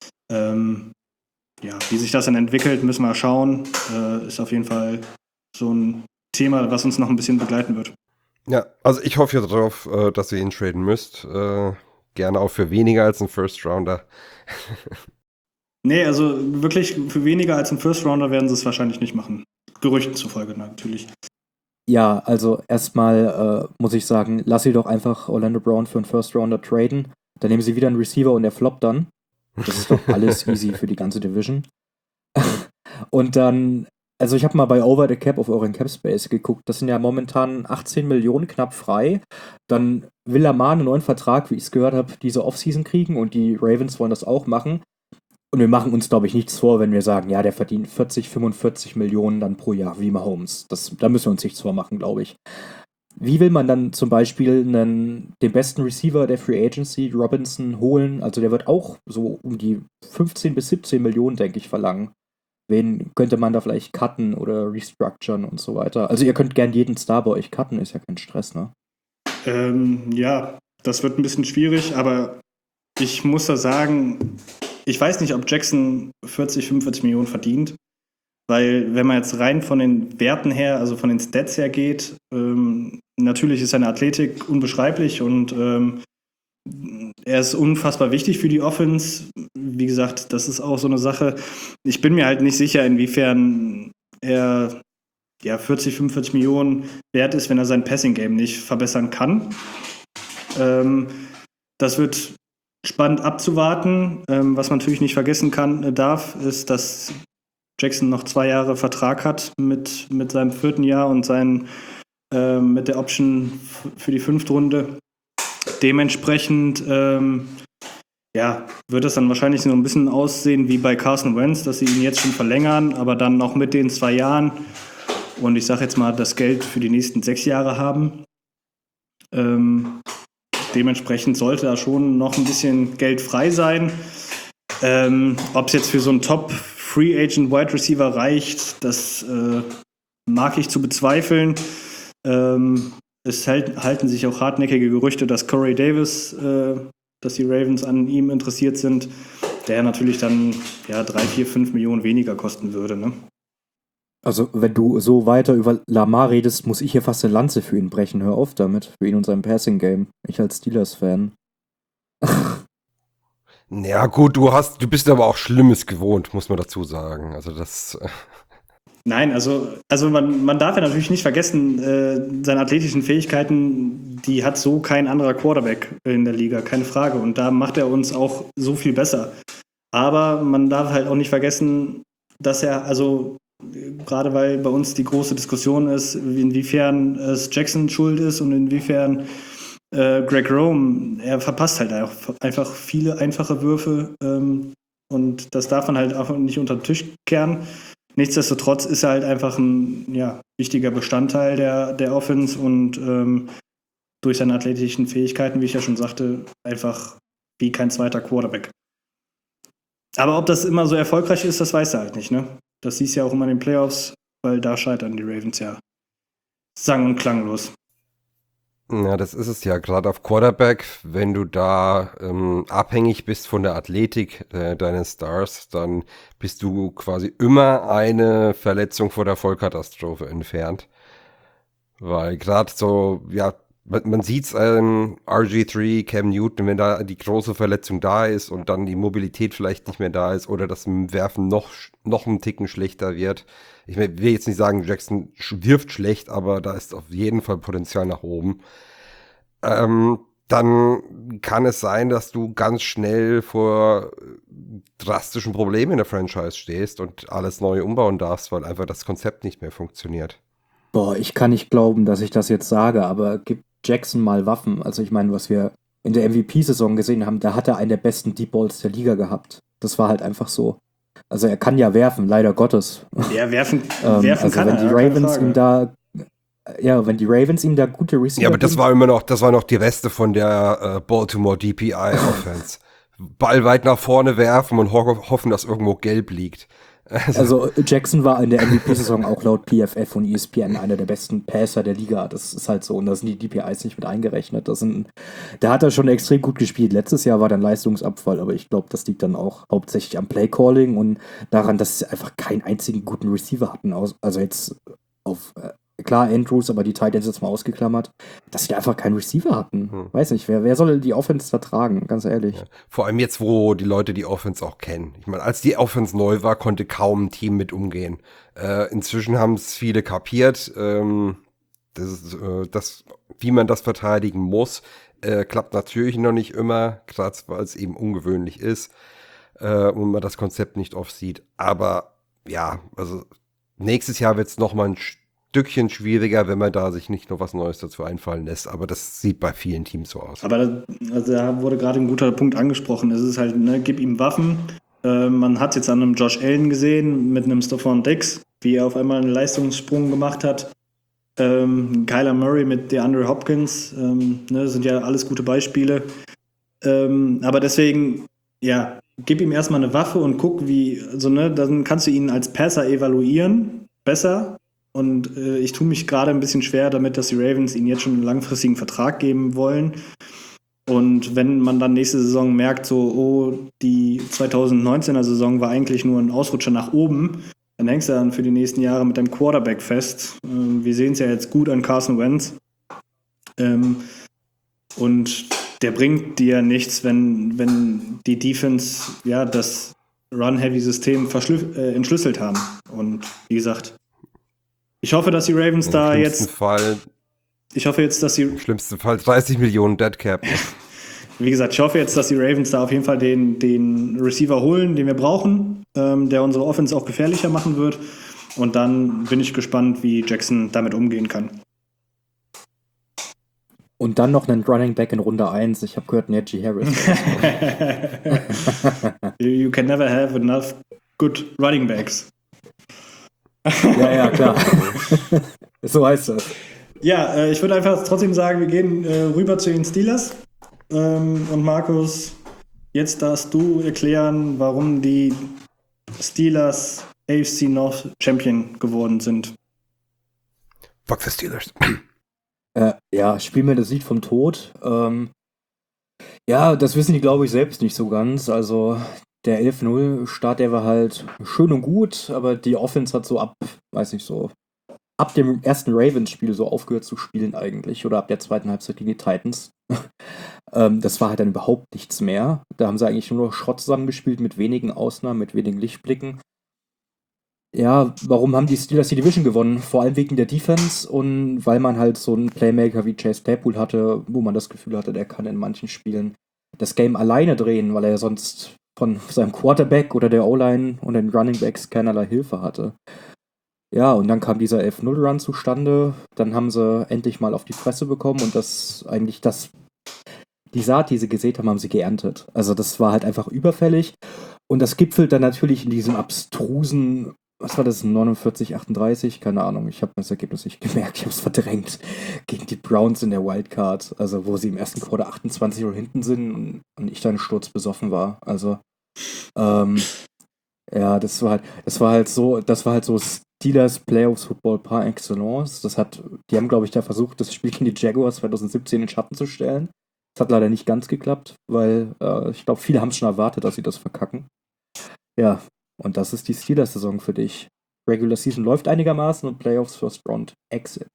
S3: Wie sich das dann entwickelt, müssen wir schauen. Ist auf jeden Fall so ein Thema, was uns noch ein bisschen begleiten wird.
S5: Ja, also ich hoffe ja darauf, dass ihr ihn traden müsst. Gerne auch für weniger als einen First Rounder.
S3: Nee, also wirklich für weniger als einen First Rounder werden sie es wahrscheinlich nicht machen. Gerüchten zufolge natürlich.
S4: Ja, also erstmal muss ich sagen, lass sie doch einfach Orlando Brown für einen First-Rounder traden. Dann nehmen sie wieder einen Receiver und der floppt dann. Das ist doch alles easy für die ganze Division. Und dann, also ich habe mal bei Over the Cap auf euren Capspace geguckt. Das sind ja momentan 18 Millionen knapp frei. Dann will Lamar einen neuen Vertrag, wie ich es gehört habe, diese Offseason kriegen und die Ravens wollen das auch machen. Und wir machen uns, glaube ich, nichts vor, wenn wir sagen, ja, der verdient 40, 45 Millionen dann pro Jahr wie Mahomes. Da müssen wir uns nichts vormachen, glaube ich. Wie will man dann zum Beispiel den besten Receiver der Free Agency, Robinson, holen? Also der wird auch so um die 15 bis 17 Millionen, denke ich, verlangen. Wen könnte man da vielleicht cutten oder restructuren und so weiter? Also ihr könnt gern jeden Star bei euch cutten, ist ja kein Stress, ne?
S3: Ja, das wird ein bisschen schwierig, aber ich muss da sagen, ich weiß nicht, ob Jackson 40, 45 Millionen verdient, weil wenn man jetzt rein von den Werten her, also von den Stats her geht, natürlich ist seine Athletik unbeschreiblich und er ist unfassbar wichtig für die Offense. Wie gesagt, das ist auch so eine Sache. Ich bin mir halt nicht sicher, inwiefern er 40, 45 Millionen wert ist, wenn er sein Passing-Game nicht verbessern kann. Das wird spannend abzuwarten. Was man natürlich nicht vergessen darf, ist, dass Jackson noch 2 Jahre Vertrag hat mit seinem 4. Jahr und mit der Option für die 5. Runde. Dementsprechend wird es dann wahrscheinlich so ein bisschen aussehen wie bei Carson Wentz, dass sie ihn jetzt schon verlängern, aber dann noch mit den 2 Jahren und ich sage jetzt mal, das Geld für die nächsten 6 Jahre haben. Dementsprechend sollte da schon noch ein bisschen Geld frei sein. Ob es jetzt für so einen Top-Free-Agent-Wide Receiver reicht, das mag ich zu bezweifeln. Es halten sich auch hartnäckige Gerüchte, dass Corey Davis, dass die Ravens an ihm interessiert sind, der natürlich dann 3, 4, 5 Millionen weniger kosten würde, ne?
S4: Also, wenn du so weiter über Lamar redest, muss ich hier fast eine Lanze für ihn brechen. Hör auf damit, für ihn und sein Passing-Game. Ich als Steelers-Fan.
S5: Ja gut, du bist aber auch Schlimmes gewohnt, muss man dazu sagen. Also das...
S3: Nein, also man darf ja natürlich nicht vergessen, seine athletischen Fähigkeiten, die hat so kein anderer Quarterback in der Liga, keine Frage. Und da macht er uns auch so viel besser. Aber man darf halt auch nicht vergessen, dass er, also gerade weil bei uns die große Diskussion ist, inwiefern es Jackson schuld ist und inwiefern Greg Rome, er verpasst halt auch einfach viele einfache Würfe und das darf man halt auch nicht unter den Tisch kehren. Nichtsdestotrotz ist er halt einfach ein wichtiger Bestandteil der Offense und durch seine athletischen Fähigkeiten, wie ich ja schon sagte, einfach wie kein zweiter Quarterback. Aber ob das immer so erfolgreich ist, das weiß er halt nicht, ne? Das siehst du ja auch immer in den Playoffs, weil da scheitern die Ravens ja sang- und klanglos.
S5: Ja, das ist es ja, gerade auf Quarterback, wenn du da abhängig bist von der Athletik deines Stars, dann bist du quasi immer eine Verletzung vor der Vollkatastrophe entfernt. Weil gerade so, man sieht's an RG3, Cam Newton, wenn da die große Verletzung da ist und dann die Mobilität vielleicht nicht mehr da ist oder das Werfen noch einen Ticken schlechter wird. Ich will jetzt nicht sagen, Jackson wirft schlecht, aber da ist auf jeden Fall Potenzial nach oben. Dann kann es sein, dass du ganz schnell vor drastischen Problemen in der Franchise stehst und alles neu umbauen darfst, weil einfach das Konzept nicht mehr funktioniert.
S4: Boah, ich kann nicht glauben, dass ich das jetzt sage, aber gib Jackson mal Waffen. Also ich meine, was wir in der MVP-Saison gesehen haben, da hat er einen der besten Deep Balls der Liga gehabt. Das war halt einfach so. Also er kann ja werfen, leider Gottes.
S3: Ja, werfen
S4: also
S3: kann
S4: wenn
S3: er.
S4: die Ravens ihm da, wenn die Ravens ihm da gute Receiver.
S5: Ja, aber das war noch die Reste von der Baltimore DPI-Offense. Ball weit nach vorne werfen und hoffen, dass irgendwo gelb liegt.
S4: Also Jackson war in der MVP-Saison auch laut PFF und ESPN einer der besten Passer der Liga. Das ist halt so. Und da sind die DPIs nicht mit eingerechnet. Da hat er schon extrem gut gespielt. Letztes Jahr war dann Leistungsabfall, aber ich glaube, das liegt dann auch hauptsächlich am Playcalling und daran, dass sie einfach keinen einzigen guten Receiver hatten. Also jetzt auf klar Andrews, aber die Tight Ends jetzt mal ausgeklammert, dass sie da einfach keinen Receiver hatten. Weiß nicht, wer soll die Offense da tragen, ganz ehrlich.
S5: Ja. Vor allem jetzt, wo die Leute die Offense auch kennen. Ich meine, als die Offense neu war, konnte kaum ein Team mit umgehen. Inzwischen haben es viele kapiert. Wie man das verteidigen muss, klappt natürlich noch nicht immer, gerade weil es eben ungewöhnlich ist und man das Konzept nicht oft sieht. Aber ja, also nächstes Jahr wird es nochmal ein Stückchen schwieriger, wenn man da sich nicht noch was Neues dazu einfallen lässt. Aber das sieht bei vielen Teams so aus.
S3: Aber da wurde gerade ein guter Punkt angesprochen. Es ist halt, gib ihm Waffen. Man hat es jetzt an einem Josh Allen gesehen, mit einem Stephon Diggs, wie er auf einmal einen Leistungssprung gemacht hat. Kyler Murray mit DeAndre Hopkins, sind ja alles gute Beispiele. Aber deswegen, ja, gib ihm erstmal eine Waffe und guck, dann kannst du ihn als Passer evaluieren, besser. Und ich tue mich gerade ein bisschen schwer damit, dass die Ravens ihn jetzt schon einen langfristigen Vertrag geben wollen. Und wenn man dann nächste Saison merkt, die 2019er Saison war eigentlich nur ein Ausrutscher nach oben, dann hängst du dann für die nächsten Jahre mit deinem Quarterback fest. Wir sehen es ja jetzt gut an Carson Wentz. Und der bringt dir nichts, wenn die Defense das Run-Heavy-System entschlüsselt haben. Und wie gesagt, ich hoffe, dass die Ravens da jetzt... Ich hoffe jetzt, dass sie...
S5: Im schlimmsten Fall 30 Millionen Dead Cap.
S3: Wie gesagt, ich hoffe jetzt, dass die Ravens da auf jeden Fall den Receiver holen, den wir brauchen, der unsere Offense auch gefährlicher machen wird. Und dann bin ich gespannt, wie Jackson damit umgehen kann.
S4: Und dann noch einen Running Back in Runde 1. Ich habe gehört, Najee Harris.
S3: You can never have enough good running backs.
S4: Ja, klar. So heißt das.
S3: Ja, ich würde einfach trotzdem sagen, wir gehen rüber zu den Steelers. Und Markus, jetzt darfst du erklären, warum die Steelers AFC North Champion geworden sind.
S5: Fuck the Steelers.
S4: Spiel mir das Lied vom Tod. Das wissen die, glaube ich, selbst nicht so ganz. Also der 11-0-Start, der war halt schön und gut, aber die Offense hat so ab dem ersten Ravens-Spiel so aufgehört zu spielen eigentlich, oder ab der zweiten Halbzeit gegen die Titans. Das war halt dann überhaupt nichts mehr. Da haben sie eigentlich nur noch Schrott zusammengespielt, mit wenigen Ausnahmen, mit wenigen Lichtblicken. Ja, warum haben die Steelers die Division gewonnen? Vor allem wegen der Defense und weil man halt so einen Playmaker wie Chase Claypool hatte, wo man das Gefühl hatte, der kann in manchen Spielen das Game alleine drehen, weil er sonst von seinem Quarterback oder der O-Line und den Running Backs keinerlei Hilfe hatte. Ja, und dann kam dieser 11-0-Run zustande. Dann haben sie endlich mal auf die Fresse bekommen und die Saat, die sie gesät haben, haben sie geerntet. Also das war halt einfach überfällig. Und das gipfelt dann natürlich in diesem abstrusen, was war das, 49-38? Keine Ahnung, ich habe das Ergebnis nicht gemerkt, ich habe es verdrängt. Gegen die Browns in der Wildcard, also wo sie im ersten Quarter 28-0 hinten sind und ich dann sturzbesoffen war. Also, das war halt so Steelers Playoffs Football par excellence. Die haben, glaube ich, da versucht, das Spiel gegen die Jaguars 2017 in den Schatten zu stellen. Das hat leider nicht ganz geklappt, weil ich glaube, viele haben es schon erwartet, dass sie das verkacken. Ja, und das ist die Steelers-Saison für dich. Regular Season läuft einigermaßen und Playoffs First Round Exit.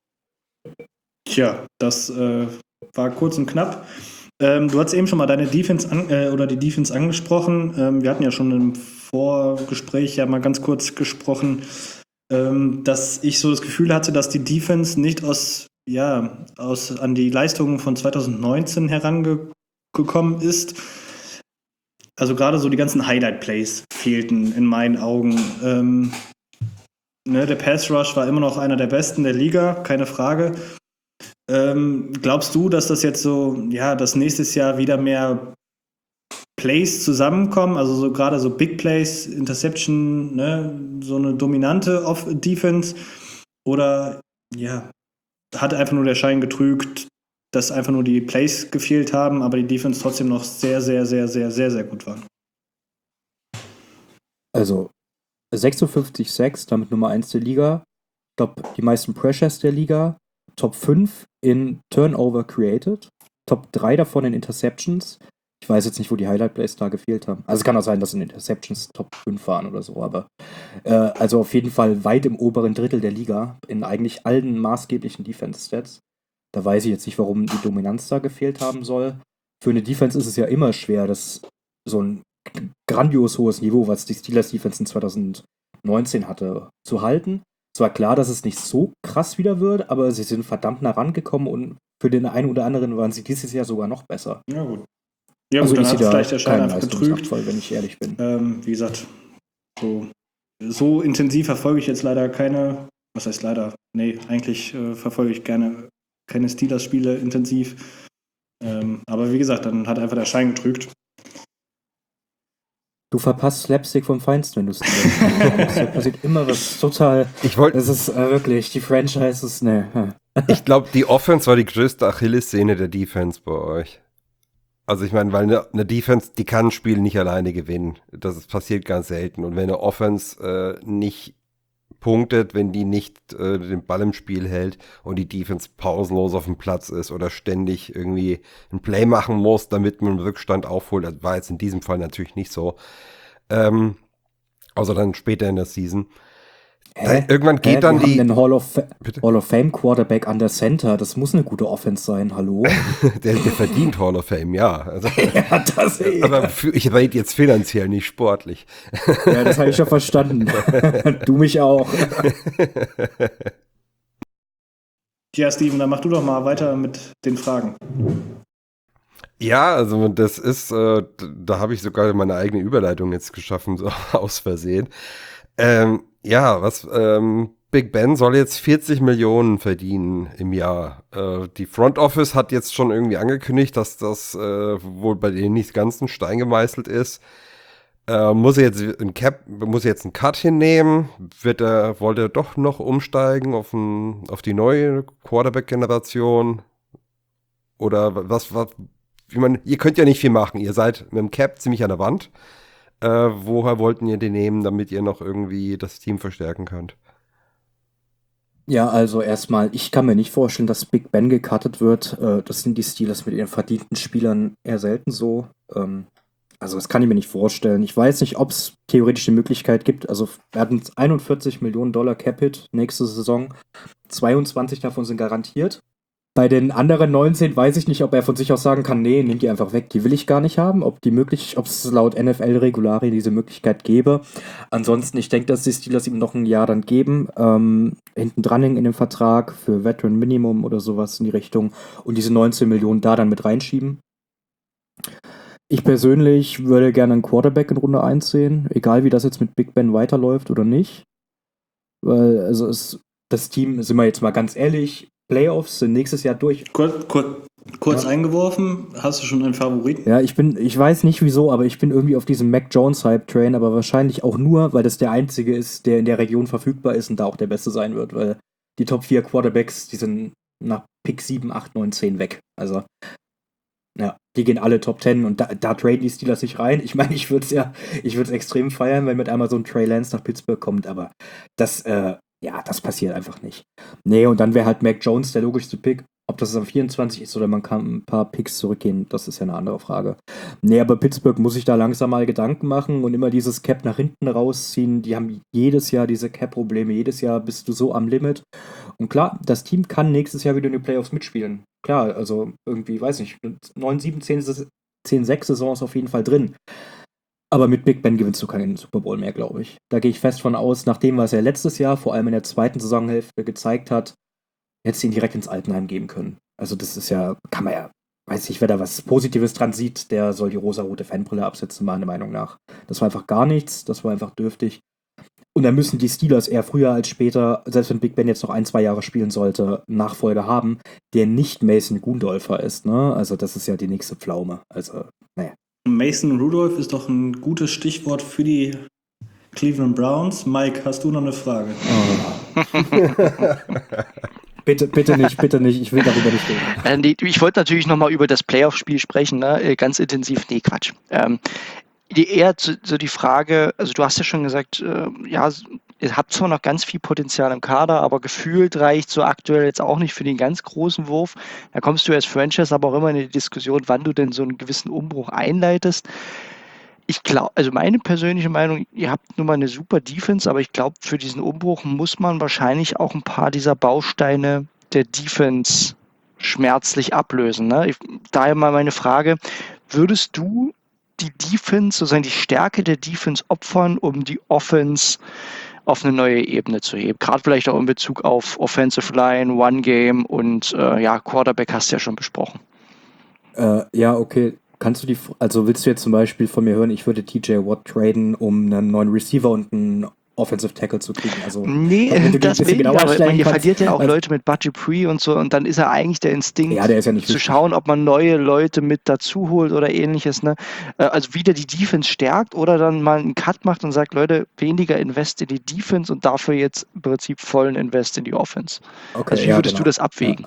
S3: Tja, das war kurz und knapp. Du hast eben schon mal deine Defense die Defense angesprochen. Wir hatten ja schon im Vorgespräch ja mal ganz kurz gesprochen, dass ich so das Gefühl hatte, dass die Defense nicht an die Leistungen von 2019 herangekommen ist. Also gerade so die ganzen Highlight-Plays fehlten in meinen Augen. Der Pass-Rush war immer noch einer der besten der Liga, keine Frage. Glaubst du, dass das jetzt dass nächstes Jahr wieder mehr Plays zusammenkommen, also so gerade so Big Plays, Interception, so eine dominante Defense? Oder hat einfach nur der Schein getrügt, dass einfach nur die Plays gefehlt haben, aber die Defense trotzdem noch sehr, sehr, sehr, sehr, sehr, sehr gut war?
S4: Also 56 Sacks, damit Nummer 1 der Liga. Ich glaube, die meisten Pressures der Liga. Top 5 in Turnover created. Top 3 davon in Interceptions. Ich weiß jetzt nicht, wo die Highlight-Plays da gefehlt haben. Also es kann auch sein, dass in Interceptions Top 5 waren oder so, aber also auf jeden Fall weit im oberen Drittel der Liga in eigentlich allen maßgeblichen Defense-Stats. Da weiß ich jetzt nicht, warum die Dominanz da gefehlt haben soll. Für eine Defense ist es ja immer schwer, das so ein grandios hohes Niveau, was die Steelers-Defense in 2019 hatte, zu halten. zwar klar, dass es nicht so krass wieder wird, aber sie sind verdammt nah rangekommen und für den einen oder anderen waren sie dieses Jahr sogar noch besser.
S3: Ja, gut. Ja,
S4: Also
S3: gut, dann
S4: ich
S3: hat
S4: sehe
S3: es
S4: da
S3: vielleicht der Schein
S4: keinen
S3: einfach getrügt.
S4: Leistungsabfall, wenn ich ehrlich bin.
S3: Wie gesagt, so intensiv verfolge ich jetzt leider keine, was heißt leider? Nee, eigentlich verfolge ich gerne keine Steelers-Spiele intensiv. Aber wie gesagt, dann hat einfach der Schein getrügt.
S4: Du verpasst Slapstick vom Feinsten, wenn du es Da passiert immer was total. Das ist wirklich, die Franchises, ne.
S5: Ich glaube, die Offense war die größte Achillessehne der Defense bei euch. Also ich meine, weil eine Defense, die kann ein Spiel nicht alleine gewinnen. Das passiert ganz selten. Und wenn eine Offense nicht punktet, wenn die nicht den Ball im Spiel hält und die Defense pausenlos auf dem Platz ist oder ständig irgendwie ein Play machen muss, damit man einen Rückstand aufholt, das war jetzt in diesem Fall natürlich nicht so. Außer dann später in der Season. Irgendwann geht dann
S4: wir haben einen Hall of Fame Quarterback an der Center. Das muss eine gute Offense sein, hallo?
S5: der verdient Hall of Fame, ja. Also,
S4: ja, das
S5: aber ich rede jetzt finanziell, nicht sportlich.
S4: Ja, das habe ich schon verstanden. Du mich auch.
S3: Ja, Steven, dann mach du doch mal weiter mit den Fragen.
S5: Ja, also das ist, da habe ich sogar meine eigene Überleitung jetzt geschaffen, so aus Versehen. Big Ben soll jetzt 40 Millionen verdienen im Jahr. Die Front Office hat jetzt schon irgendwie angekündigt, dass das wohl bei denen nicht ganz ein Stein gemeißelt ist. Muss er jetzt einen Cut hinnehmen? Wollte er doch noch umsteigen auf die neue Quarterback-Generation? Oder was, ich meine, ihr könnt ja nicht viel machen. Ihr seid mit dem Cap ziemlich an der Wand. Woher wollten ihr den nehmen, damit ihr noch irgendwie das Team verstärken könnt?
S4: Ja, also erstmal, ich kann mir nicht vorstellen, dass Big Ben gecuttet wird. Das sind die Steelers mit ihren verdienten Spielern eher selten so. Also das kann ich mir nicht vorstellen. Ich weiß nicht, ob es theoretisch eine Möglichkeit gibt. Also wir hatten $41 Millionen Cap-Hit nächste Saison. 22 davon sind garantiert. Bei den anderen 19 weiß ich nicht, ob er von sich aus sagen kann, nee, nimm die einfach weg, die will ich gar nicht haben, ob es laut NFL-Regularien diese Möglichkeit gäbe. Ansonsten, ich denke, dass die Steelers ihm noch ein Jahr dann geben, hinten dran hängen in dem Vertrag für Veteran Minimum oder sowas in die Richtung und diese 19 Millionen da dann mit reinschieben. Ich persönlich würde gerne einen Quarterback in Runde 1 sehen, egal wie das jetzt mit Big Ben weiterläuft oder nicht. Weil, also das Team, sind wir jetzt mal ganz ehrlich, Playoffs sind nächstes Jahr durch.
S3: Kurz eingeworfen, hast du schon einen Favoriten?
S4: Ja, ich weiß nicht wieso, aber ich bin irgendwie auf diesem Mac Jones Hype-Train, aber wahrscheinlich auch nur, weil das der einzige ist, der in der Region verfügbar ist und da auch der Beste sein wird, weil die Top 4 Quarterbacks, die sind nach Pick 7, 8, 9, 10 weg. Also, ja, die gehen alle Top 10 und da traden die Steelers sich rein. Ich meine, ich würde es extrem feiern, wenn mit einmal so ein Trey Lance nach Pittsburgh kommt, aber das passiert einfach nicht. Nee, und dann wäre halt Mac Jones der logischste Pick. Ob das am 24 ist oder man kann ein paar Picks zurückgehen, das ist ja eine andere Frage. Nee, aber Pittsburgh muss sich da langsam mal Gedanken machen und immer dieses Cap nach hinten rausziehen. Die haben jedes Jahr diese Cap-Probleme. Jedes Jahr bist du so am Limit. Und klar, das Team kann nächstes Jahr wieder in die Playoffs mitspielen. Klar, also irgendwie, weiß nicht, 9-7, 10-6 Saison ist auf jeden Fall drin. Aber mit Big Ben gewinnst du keinen Super Bowl mehr, glaube ich. Da gehe ich fest von aus, nach dem, was er letztes Jahr, vor allem in der zweiten Saisonhälfte, gezeigt hat, hätte es ihn direkt ins Altenheim geben können. Also das ist ja, kann man ja, weiß nicht, wer da was Positives dran sieht, der soll die rosa-rote Fanbrille absetzen, meiner Meinung nach. Das war einfach gar nichts, das war einfach dürftig. Und dann müssen die Steelers eher früher als später, selbst wenn Big Ben jetzt noch 1-2 Jahre spielen sollte, Nachfolger haben, der nicht Mason Gundolfer ist, ne? Also das ist ja die nächste Pflaume. Also, naja.
S3: Mason Rudolph ist doch ein gutes Stichwort für die Cleveland Browns. Mike, hast du noch eine Frage?
S4: Bitte nicht, ich will darüber nicht reden.
S6: Ich wollte natürlich nochmal über das Playoff-Spiel sprechen, ne? Ganz intensiv. Nee, Quatsch. Eher so die Frage, also du hast ja schon gesagt, ihr habt zwar noch ganz viel Potenzial im Kader, aber gefühlt reicht so aktuell jetzt auch nicht für den ganz großen Wurf. Da kommst du als Franchise aber auch immer in die Diskussion, wann du denn so einen gewissen Umbruch einleitest. Ich glaube, also meine persönliche Meinung, ihr habt nun mal eine super Defense, aber ich glaube, für diesen Umbruch muss man wahrscheinlich auch ein paar dieser Bausteine der Defense schmerzlich ablösen. Ne? Daher mal meine Frage, würdest du die Defense, sozusagen die Stärke der Defense opfern, um die Offense auf eine neue Ebene zu heben. Gerade vielleicht auch in Bezug auf Offensive Line, One Game und Quarterback hast du ja schon besprochen.
S4: Ja, okay. Also willst du jetzt zum Beispiel von mir hören, ich würde TJ Watt traden, um einen neuen Receiver und einen Offensive Tackle zu kriegen? Also,
S6: Nee,
S4: wenn du
S6: das
S4: ein bisschen
S6: will ich,
S4: genauer
S6: aber
S4: stellen
S6: ihr
S4: kannst,
S6: verliert ja auch
S4: also-
S6: Leute mit Budget Pre und so und dann ist ja eigentlich der Instinkt
S4: Ja, der ist ja nicht
S6: zu
S4: wichtig.
S6: schauen, ob man neue Leute mit dazu holt oder ähnliches. Ne? Also wieder die Defense stärkt oder dann mal einen Cut macht und sagt, Leute, weniger Invest in die Defense und dafür jetzt im Prinzip vollen Invest in die Offense.
S4: Okay,
S6: Also wie
S4: ja,
S6: würdest du
S4: genau.
S6: das abwägen?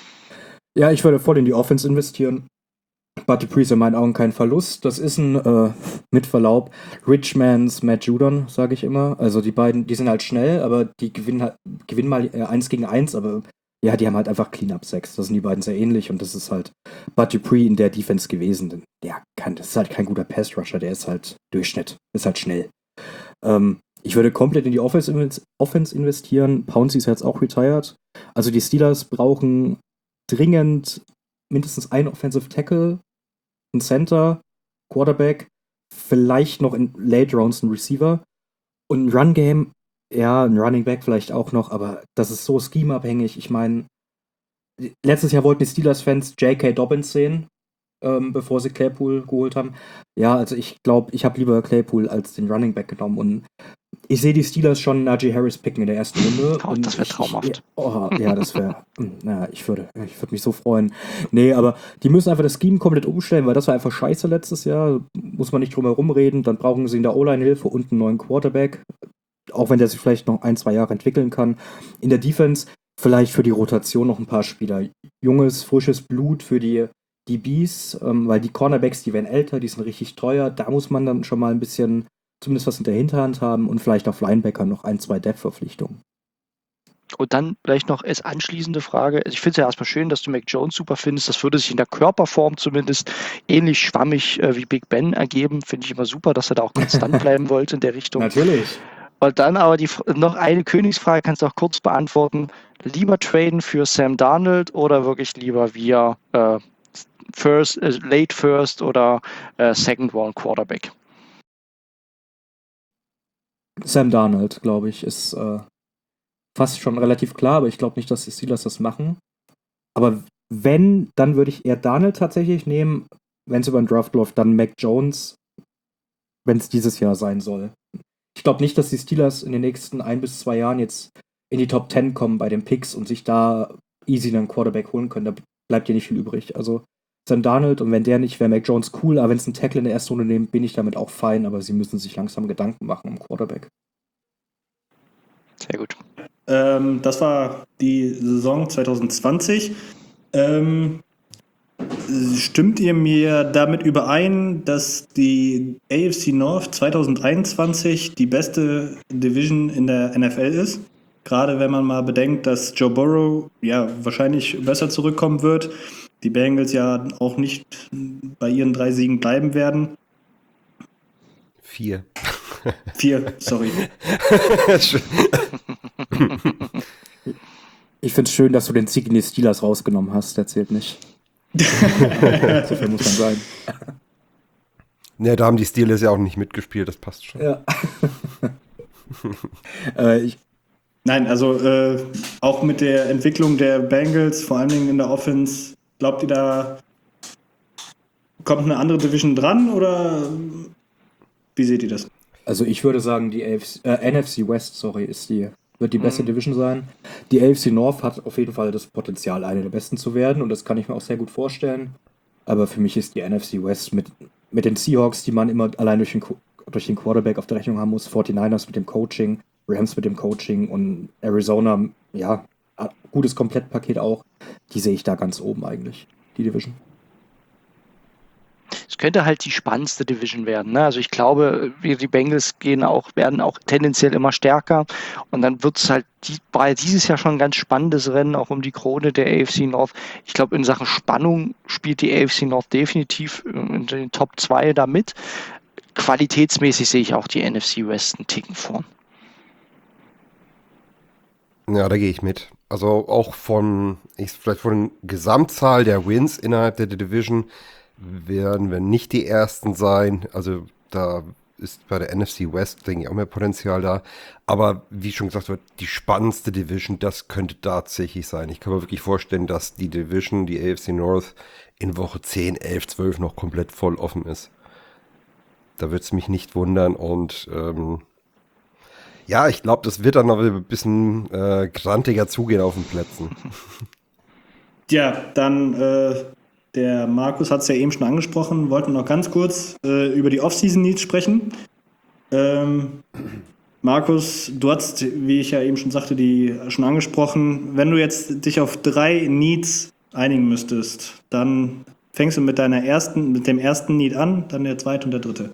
S4: Ja, ich würde voll in die Offense investieren. Buddy Priest in meinen Augen kein Verlust. Das ist ein, mit Verlaub, Richmans Matt Judon, sage ich immer. Also die beiden, die sind halt schnell, aber die gewinnen mal 1 gegen 1, aber ja, die haben halt einfach Clean-Up-Sacks. Das sind die beiden sehr ähnlich und das ist halt Buddy Priest in der Defense gewesen. Denn das ist halt kein guter Pass-Rusher, der ist halt Durchschnitt, ist halt schnell. Ich würde komplett in die Offense investieren. Pouncey ist jetzt auch retired. Also die Steelers brauchen dringend mindestens einen Offensive Tackle, ein Center, Quarterback, vielleicht noch in Late Rounds ein Receiver und ein Run-Game, ja, ein Running Back vielleicht auch noch, aber das ist so scheme-abhängig. Ich meine, letztes Jahr wollten die Steelers-Fans J.K. Dobbins sehen, bevor sie Claypool geholt haben. Ja, also ich glaube, ich habe lieber Claypool als den Running Back genommen und ich sehe die Steelers schon Najee Harris picken in der ersten Runde.
S6: Oh, das wäre traumhaft.
S4: Das wäre, ich würde mich so freuen. Nee, aber die müssen einfach das Scheme komplett umstellen, weil das war einfach scheiße letztes Jahr. Muss man nicht drum herum reden. Dann brauchen sie in der O-Line Hilfe und einen neuen Quarterback. Auch wenn der sich vielleicht noch 1-2 Jahre entwickeln kann. In der Defense vielleicht für die Rotation noch ein paar Spieler. Junges, frisches Blut für die DBs, weil die Cornerbacks, die werden älter, die sind richtig teuer. Da muss man dann schon mal ein bisschen zumindest was in der Hinterhand haben und vielleicht auf Linebacker noch 1-2 Depth-Verpflichtungen.
S6: Und dann vielleicht noch als anschließende Frage, also ich finde es ja erstmal schön, dass du Mac Jones super findest, das würde sich in der Körperform zumindest ähnlich schwammig wie Big Ben ergeben, finde ich immer super, dass er da auch konstant bleiben wollte in der Richtung.
S4: Natürlich.
S6: Und dann aber noch eine Königsfrage, kannst du auch kurz beantworten, lieber traden für Sam Darnold oder wirklich lieber via Late First oder Second Round Quarterback?
S4: Sam Darnold, glaube ich, ist fast schon relativ klar, aber ich glaube nicht, dass die Steelers das machen. Aber wenn, dann würde ich eher Darnold tatsächlich nehmen. Wenn es über den Draft läuft, dann Mac Jones, wenn es dieses Jahr sein soll. Ich glaube nicht, dass die Steelers in den nächsten 1 bis 2 Jahren jetzt in die Top 10 kommen bei den Picks und sich da easy einen Quarterback holen können. Da bleibt ja nicht viel übrig. Also Sam Darnold und wenn der nicht, wäre Mac Jones cool, aber wenn es einen Tackle in der ersten Runde nehmen, bin ich damit auch fein, aber sie müssen sich langsam Gedanken machen um Quarterback.
S6: Sehr gut.
S3: Das war die Saison 2020. Stimmt ihr mir damit überein, dass die AFC North 2021 die beste Division in der NFL ist? Gerade wenn man mal bedenkt, dass Joe Burrow ja wahrscheinlich besser zurückkommen wird, die Bengals ja auch nicht bei ihren 3 Siegen bleiben werden.
S5: 4.
S3: 4, sorry.
S4: Ich finde es schön, dass du den Sieg in die Steelers rausgenommen hast, der zählt nicht. So viel muss man sein.
S5: Ne, da haben die Steelers ja auch nicht mitgespielt, das passt schon.
S4: Ja.
S3: Nein, also auch mit der Entwicklung der Bengals, vor allen Dingen in der Offense, glaubt ihr, da kommt eine andere Division dran oder wie seht ihr das?
S4: Also ich würde sagen, die NFC West, wird die beste Division sein. Die AFC North hat auf jeden Fall das Potenzial, eine der besten zu werden und das kann ich mir auch sehr gut vorstellen. Aber für mich ist die NFC West mit den Seahawks, die man immer allein durch den Quarterback auf der Rechnung haben muss, 49ers mit dem Coaching, Rams mit dem Coaching und Arizona, ja, gutes Komplettpaket auch. Die sehe ich da ganz oben eigentlich, die Division.
S6: Es könnte halt die spannendste Division werden. Ne? Also ich glaube, die Bengals werden auch tendenziell immer stärker und dann wird es halt, war dieses Jahr schon ein ganz spannendes Rennen, auch um die Krone der AFC North. Ich glaube, in Sachen Spannung spielt die AFC North definitiv in den Top 2 da mit. Qualitätsmäßig sehe ich auch die NFC West einen Ticken vorn.
S5: Ja, da gehe ich mit. Also auch vielleicht von der Gesamtzahl der Wins innerhalb der Division werden wir nicht die Ersten sein. Also da ist bei der NFC West, denke ich, auch mehr Potenzial da. Aber wie schon gesagt wird, die spannendste Division, das könnte tatsächlich sein. Ich kann mir wirklich vorstellen, dass die Division, die AFC North, in Woche 10, 11, 12 noch komplett voll offen ist. Da würde es mich nicht wundern. Und ja, ich glaube, das wird dann noch ein bisschen grantiger zugehen auf den Plätzen.
S3: Ja, dann der Markus hat es ja eben schon angesprochen, wollten noch ganz kurz über die Off-Season-Needs sprechen. Markus, du hast, wie ich ja eben schon sagte, die schon angesprochen. Wenn du jetzt dich auf 3 Needs einigen müsstest, dann fängst du mit dem ersten Need an, dann der zweite und der dritte.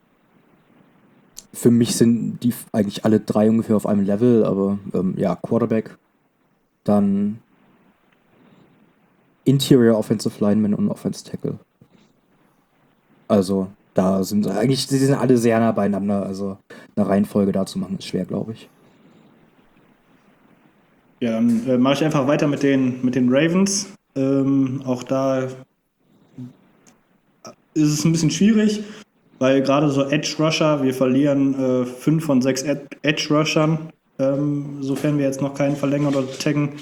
S4: Für mich sind die eigentlich alle 3 ungefähr auf einem Level, aber ja, Quarterback, dann Interior Offensive Lineman und Offensive Tackle. Also, da sind eigentlich, die sind alle sehr nah beieinander, also eine Reihenfolge da zu machen ist schwer, glaube ich.
S3: Ja, dann mache ich einfach weiter mit den Ravens. Auch da ist es ein bisschen schwierig, weil gerade so Edge-Rusher, wir verlieren 5 von 6 Edge-Rushern, sofern wir jetzt noch keinen verlängern oder taggen.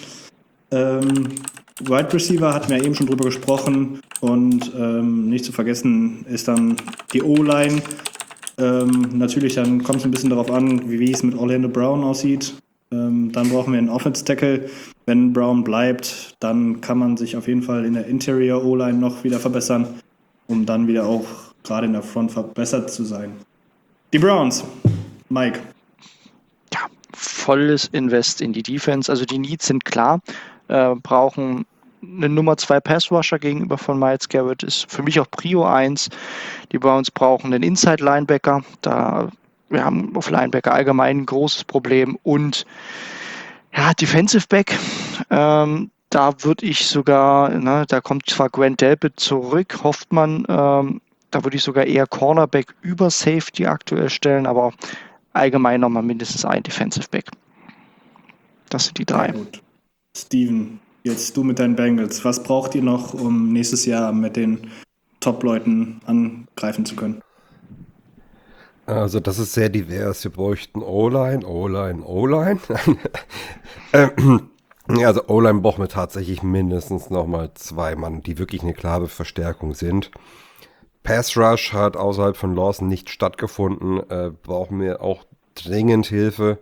S3: Wide Receiver hatten wir eben schon drüber gesprochen und nicht zu vergessen ist dann die O-Line. Natürlich dann kommt es ein bisschen darauf an, wie es mit Orlando Brown aussieht. Dann brauchen wir einen Offense Tackle. Wenn Brown bleibt, dann kann man sich auf jeden Fall in der Interior O-Line noch wieder verbessern, um dann wieder auch gerade in der Front verbessert zu sein. Die Browns, Mike.
S6: Ja, volles Invest in die Defense. Also die Needs sind klar. Brauchen eine Nummer 2 Pass-Rusher gegenüber von Myles Garrett, ist für mich auch Prio 1. Die Browns brauchen einen Inside-Linebacker. Wir haben auf Linebacker allgemein ein großes Problem. Und ja, Defensive Back, da würde ich sogar, da kommt zwar Grant Delpit zurück, hofft man, da würde ich sogar eher Cornerback über Safety aktuell stellen, aber allgemein nochmal mindestens ein Defensive Back. Das sind die 3.
S3: Gut. Steven, jetzt du mit deinen Bengals. Was braucht ihr noch, um nächstes Jahr mit den Top-Leuten angreifen zu können?
S5: Also das ist sehr divers. Wir bräuchten O-Line. Ja, also O-Line brauchen wir tatsächlich mindestens nochmal 2 Mann, die wirklich eine klare Verstärkung sind. Pass Rush hat außerhalb von Lawson nicht stattgefunden. Brauchen wir auch dringend Hilfe.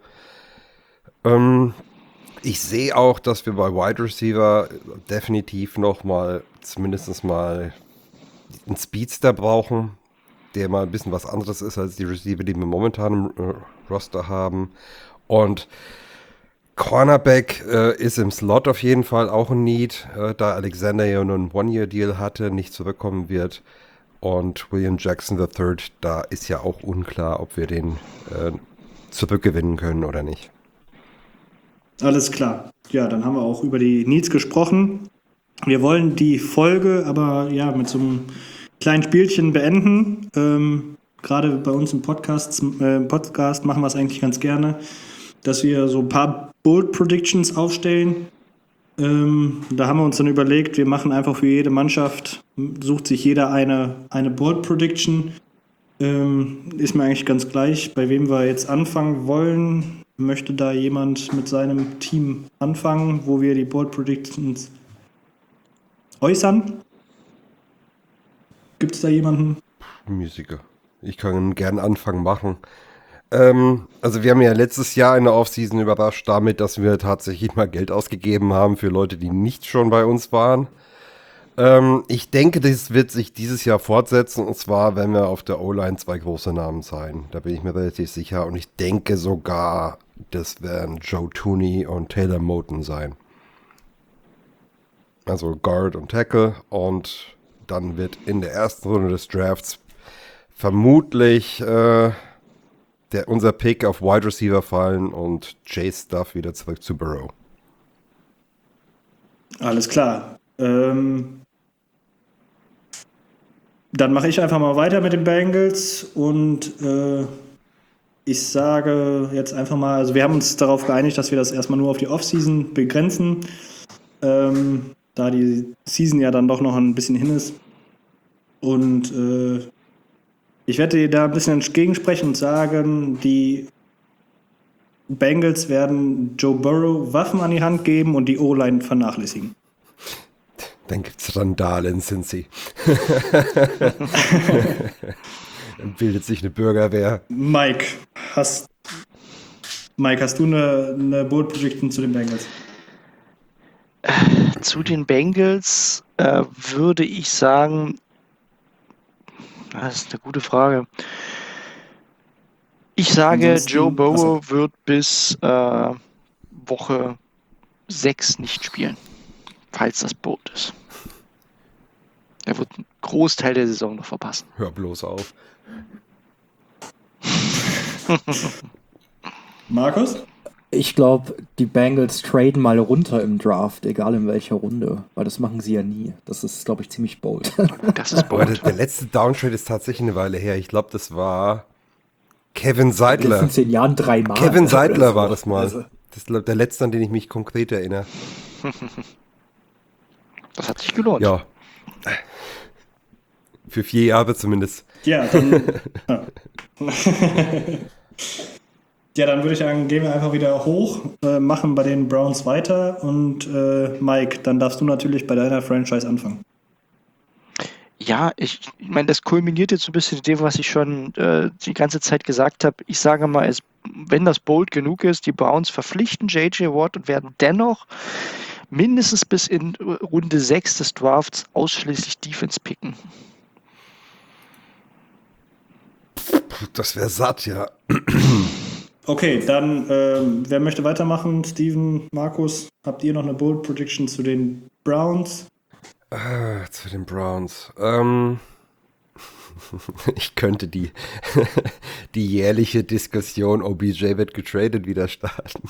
S5: Ich sehe auch, dass wir bei Wide Receiver definitiv nochmal zumindest mal einen Speedster brauchen, der mal ein bisschen was anderes ist als die Receiver, die wir momentan im Roster haben. Und Cornerback ist im Slot auf jeden Fall auch ein Need, da Alexander ja nur einen One-Year-Deal hatte, nicht zurückkommen wird. Und William Jackson III, da ist ja auch unklar, ob wir den zurückgewinnen können oder nicht.
S3: Alles klar. Ja, dann haben wir auch über die Needs gesprochen. Wir wollen die Folge aber ja mit so einem kleinen Spielchen beenden. Gerade bei uns im Podcast machen wir es eigentlich ganz gerne, dass wir so ein paar Bold Predictions aufstellen. Da haben wir uns dann überlegt, wir machen einfach für jede Mannschaft, sucht sich jeder eine Bold Prediction. Ist mir eigentlich ganz gleich, bei wem wir jetzt anfangen wollen. Möchte da jemand mit seinem Team anfangen, wo wir die Bold Predictions äußern? Gibt es da jemanden?
S5: Musiker. Ich kann gerne Anfang machen. Also wir haben ja letztes Jahr in der Offseason überrascht damit, dass wir tatsächlich mal Geld ausgegeben haben für Leute, die nicht schon bei uns waren. Ich denke, das wird sich dieses Jahr fortsetzen, und zwar, wenn wir auf der O-Line 2 große Namen sein. Da bin ich mir relativ sicher, und ich denke sogar, das werden Joe Thuney und Taylor Moton sein. Also Guard und Tackle, und dann wird in der ersten Runde des Drafts vermutlich unser Pick auf Wide Receiver fallen und Chase darf wieder zurück zu Burrow.
S3: Alles klar. Dann mache ich einfach mal weiter mit den Bengals und ich sage jetzt einfach mal, also wir haben uns darauf geeinigt, dass wir das erstmal nur auf die Offseason begrenzen, da die Season ja dann doch noch ein bisschen hin ist. Und Ich werde dir da ein bisschen entgegensprechen und sagen, die Bengals werden Joe Burrow Waffen an die Hand geben und die O-Line vernachlässigen.
S5: Dann gibt's Randale in Cincy. Dann bildet sich eine Bürgerwehr.
S3: Mike, hast du eine Bold Prediction zu den Bengals?
S6: Zu den Bengals würde ich sagen, das ist eine gute Frage. Ich sage,
S3: Ansonsten-
S6: Joe Burrow wird bis Woche 6 nicht spielen, falls das Bold ist. Er wird einen Großteil der Saison noch verpassen.
S5: Hör bloß auf.
S3: Markus?
S4: Ich glaube, die Bengals traden mal runter im Draft, egal in welcher Runde. Weil das machen sie ja nie. Das ist, glaube ich, ziemlich bold.
S6: Das ist
S5: Boah,
S6: bold.
S5: der letzte Downtrade ist tatsächlich eine Weile her. Ich glaube, das war Kevin
S4: In den
S5: Seidler.
S4: 15 Jahren 3 Mal.
S5: Kevin Seidler
S4: Oder
S5: war
S4: so.
S5: das mal.
S4: Also,
S5: Das ist glaub, der letzte, an den ich mich konkret erinnere.
S6: Das hat sich gelohnt.
S5: Ja. Für 4 Jahre zumindest.
S3: Ja, dann. Ja, dann würde ich sagen, gehen wir einfach wieder hoch, machen bei den Browns weiter und Mike, dann darfst du natürlich bei deiner Franchise anfangen.
S6: Ja, ich meine, das kulminiert jetzt so ein bisschen in dem, was ich schon die ganze Zeit gesagt habe. Ich sage mal, wenn das bold genug ist, die Browns verpflichten J.J. Watt und werden dennoch mindestens bis in Runde 6 des Drafts ausschließlich Defense picken.
S5: Das wäre satt, ja.
S3: Okay, dann, wer möchte weitermachen? Steven, Markus, habt ihr noch eine Bold Prediction zu den Browns?
S5: Zu den Browns. Ich könnte die jährliche Diskussion, OBJ wird getradet, wieder starten.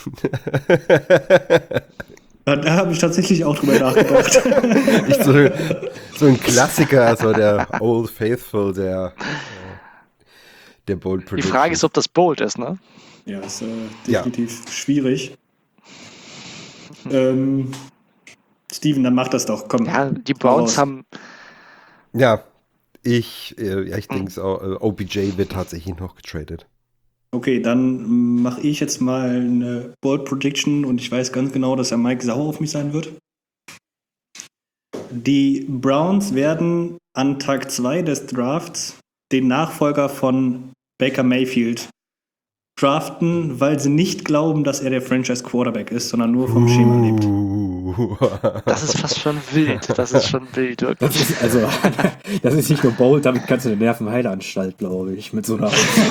S3: Da habe ich tatsächlich auch drüber nachgedacht.
S5: Nicht so ein Klassiker, so der Old Faithful, der Bold
S6: Die
S5: Prediction.
S6: Frage ist, ob das bold ist, ne?
S3: Ja, ist definitiv schwierig. Steven, dann mach das doch, komm.
S6: Ja, die Browns
S3: raus.
S6: haben
S5: Ja, ich denke es auch, OBJ wird tatsächlich noch getradet.
S3: Okay, dann mache ich jetzt mal eine Bold Prediction und ich weiß ganz genau, dass der Mike sauer auf mich sein wird. Die Browns werden an Tag 2 des Drafts den Nachfolger von Baker Mayfield draften, weil sie nicht glauben, dass er der Franchise Quarterback ist, sondern nur vom Schema lebt.
S6: Das ist fast schon wild. Das ist schon wild.
S4: das ist, also, das ist nicht nur bold, damit kannst du eine Nervenheilanstalt, glaube ich, mit so einer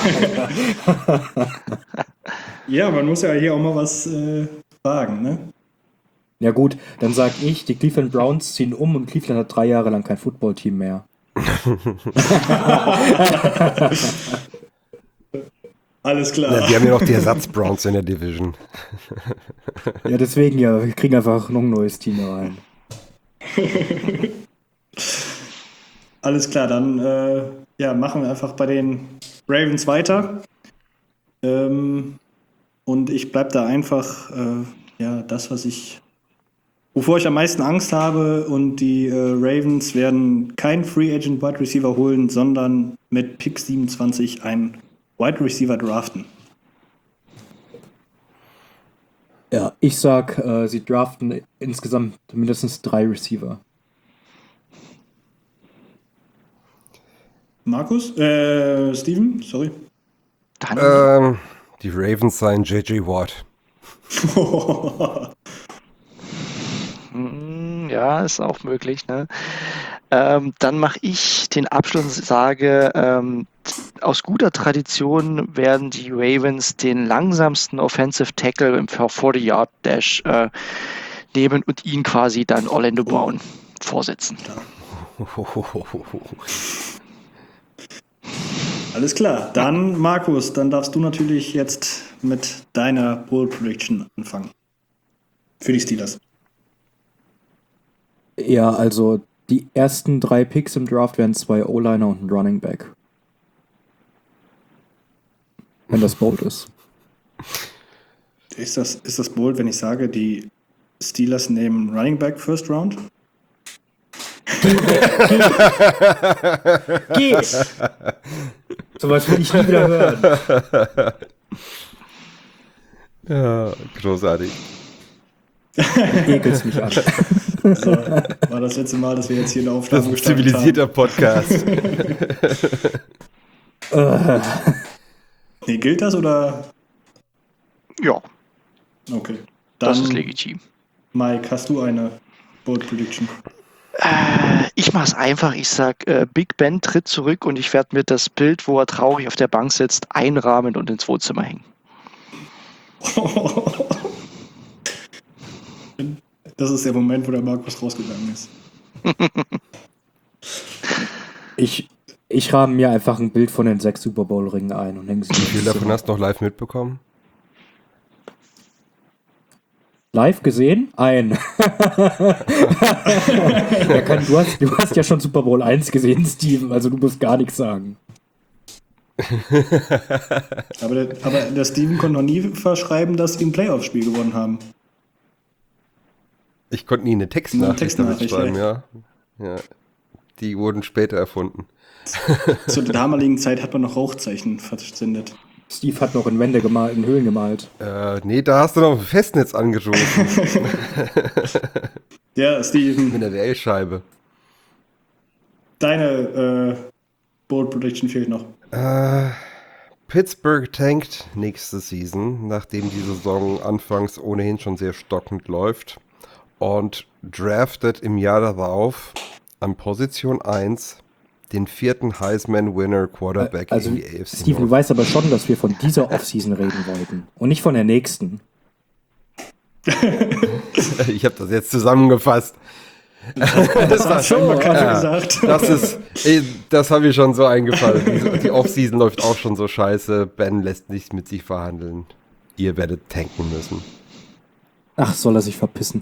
S3: Ja, man muss ja hier auch mal was wagen, ne?
S4: Ja gut, dann sag ich, die Cleveland Browns ziehen um und Cleveland hat 3 Jahre lang kein Footballteam mehr.
S3: Alles klar.
S5: Ja, die haben ja noch die Ersatz-Browns in der Division.
S4: Ja, deswegen ja, wir kriegen einfach noch ein neues Team rein.
S3: Alles klar, dann machen wir einfach bei den Ravens weiter. Und ich bleibe da einfach, das, wovor ich am meisten Angst habe. Und die Ravens werden keinen Free Agent Wide Receiver holen, sondern mit Pick 27 einen Wide Receiver draften.
S4: Ja, ich sag, sie draften insgesamt mindestens 3 Receiver.
S3: Markus? Steven? Sorry.
S6: Dann,
S5: Die Ravens seien J.J. Watt.
S6: ja, ist auch möglich, ne? Dann mache ich den Abschluss und sage, aus guter Tradition werden die Ravens den langsamsten Offensive Tackle im 40-Yard-Dash nehmen und ihn quasi dann Orlando Brown vorsetzen.
S3: Alles klar. Dann, Markus, dann darfst du natürlich jetzt mit deiner Bold Prediction anfangen. Für die Steelers.
S4: Ja, also die ersten 3 Picks im Draft werden 2 O-Liner und ein Running Back. Wenn das bold ist.
S3: Ist das bold, wenn ich sage, die Steelers nehmen Running Back First Round?
S4: Geh! Sowas will ich nie wieder hören.
S5: Ja, großartig.
S4: Du ekelst mich an.
S3: So, war das letzte Mal, dass wir jetzt hier eine
S5: Das
S3: Aufnahme
S5: ist ein zivilisierter Podcast.
S3: Nee, gilt das oder?
S6: Ja,
S3: Okay.
S6: das
S3: Dann,
S6: ist legitim.
S3: Mike, hast du eine Bold Prediction?
S6: Ich mache es einfach. Ich sag, Big Ben tritt zurück und ich werde mir das Bild, wo er traurig auf der Bank sitzt, einrahmen und ins Wohnzimmer hängen.
S3: Das ist der Moment, wo der Markus rausgegangen ist.
S4: Ich rahme mir einfach ein Bild von den 6 Super Bowl-Ringen ein und hänge sie
S5: Wie viel
S4: ins
S5: davon
S4: Zimmer.
S5: hast du noch live mitbekommen?
S4: Live gesehen? Ein. Du hast ja schon Super Bowl 1 gesehen, Steven, also du musst gar nichts sagen.
S3: Aber der Steven konnte noch nie verschreiben, dass sie ein Playoff-Spiel gewonnen haben.
S5: Ich konnte nie eine Textnachricht damit
S3: Textnachricht,
S5: schreiben, ja. Ja. Die wurden später erfunden.
S3: Zur damaligen Zeit hat man noch Rauchzeichen versendet.
S4: Steve hat noch in Wände gemalt, in Höhlen gemalt.
S5: Nee, da hast du noch ein Festnetz angerufen
S3: Ja, Steven,
S5: mit der Wählscheibe.
S3: deine Bold Prediction fehlt noch.
S5: Pittsburgh tankt nächste Season, nachdem die Saison anfangs ohnehin schon sehr stockend läuft, und draftet im Jahr darauf an Position 1 den 4. Heisman-Winner Quarterback
S4: Also,
S5: in die AFC
S4: Steven, du
S5: North.
S4: weißt aber schon, dass wir von dieser Offseason reden wollten und nicht von der nächsten.
S5: Ich habe das jetzt zusammengefasst.
S3: Das war schon mal gerade gesagt.
S5: Das habe ich schon so eingefallen. Die Offseason läuft auch schon so scheiße. Ben lässt nichts mit sich verhandeln. Ihr werdet tanken müssen.
S4: Ach, soll er sich verpissen.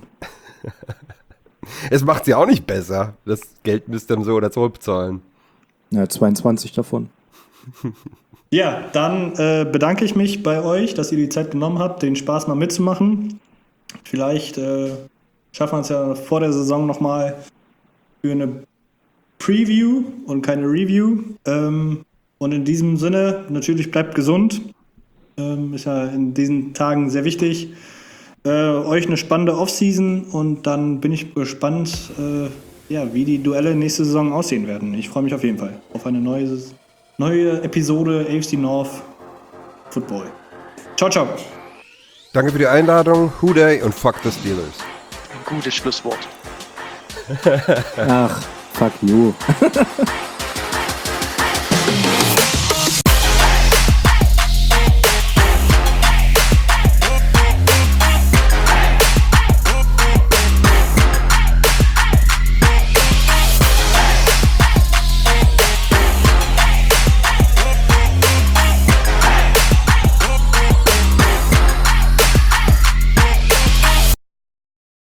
S5: Es macht sie auch nicht besser. Das Geld müsst ihr dann so oder so bezahlen.
S4: Ja, 22 davon.
S3: Ja, dann bedanke ich mich bei euch, dass ihr die Zeit genommen habt, den Spaß mal mitzumachen. Vielleicht schaffen wir es ja vor der Saison nochmal für eine Preview und keine Review. Und in diesem Sinne, natürlich bleibt gesund. Ist ja in diesen Tagen sehr wichtig. Euch eine spannende Offseason und dann bin ich gespannt, wie die Duelle nächste Saison aussehen werden. Ich freue mich auf jeden Fall auf eine neue Episode AFC North Football. Ciao, ciao.
S5: Danke für die Einladung. Who Dey und fuck the Steelers.
S6: Ein gutes Schlusswort.
S4: Ach, fuck you.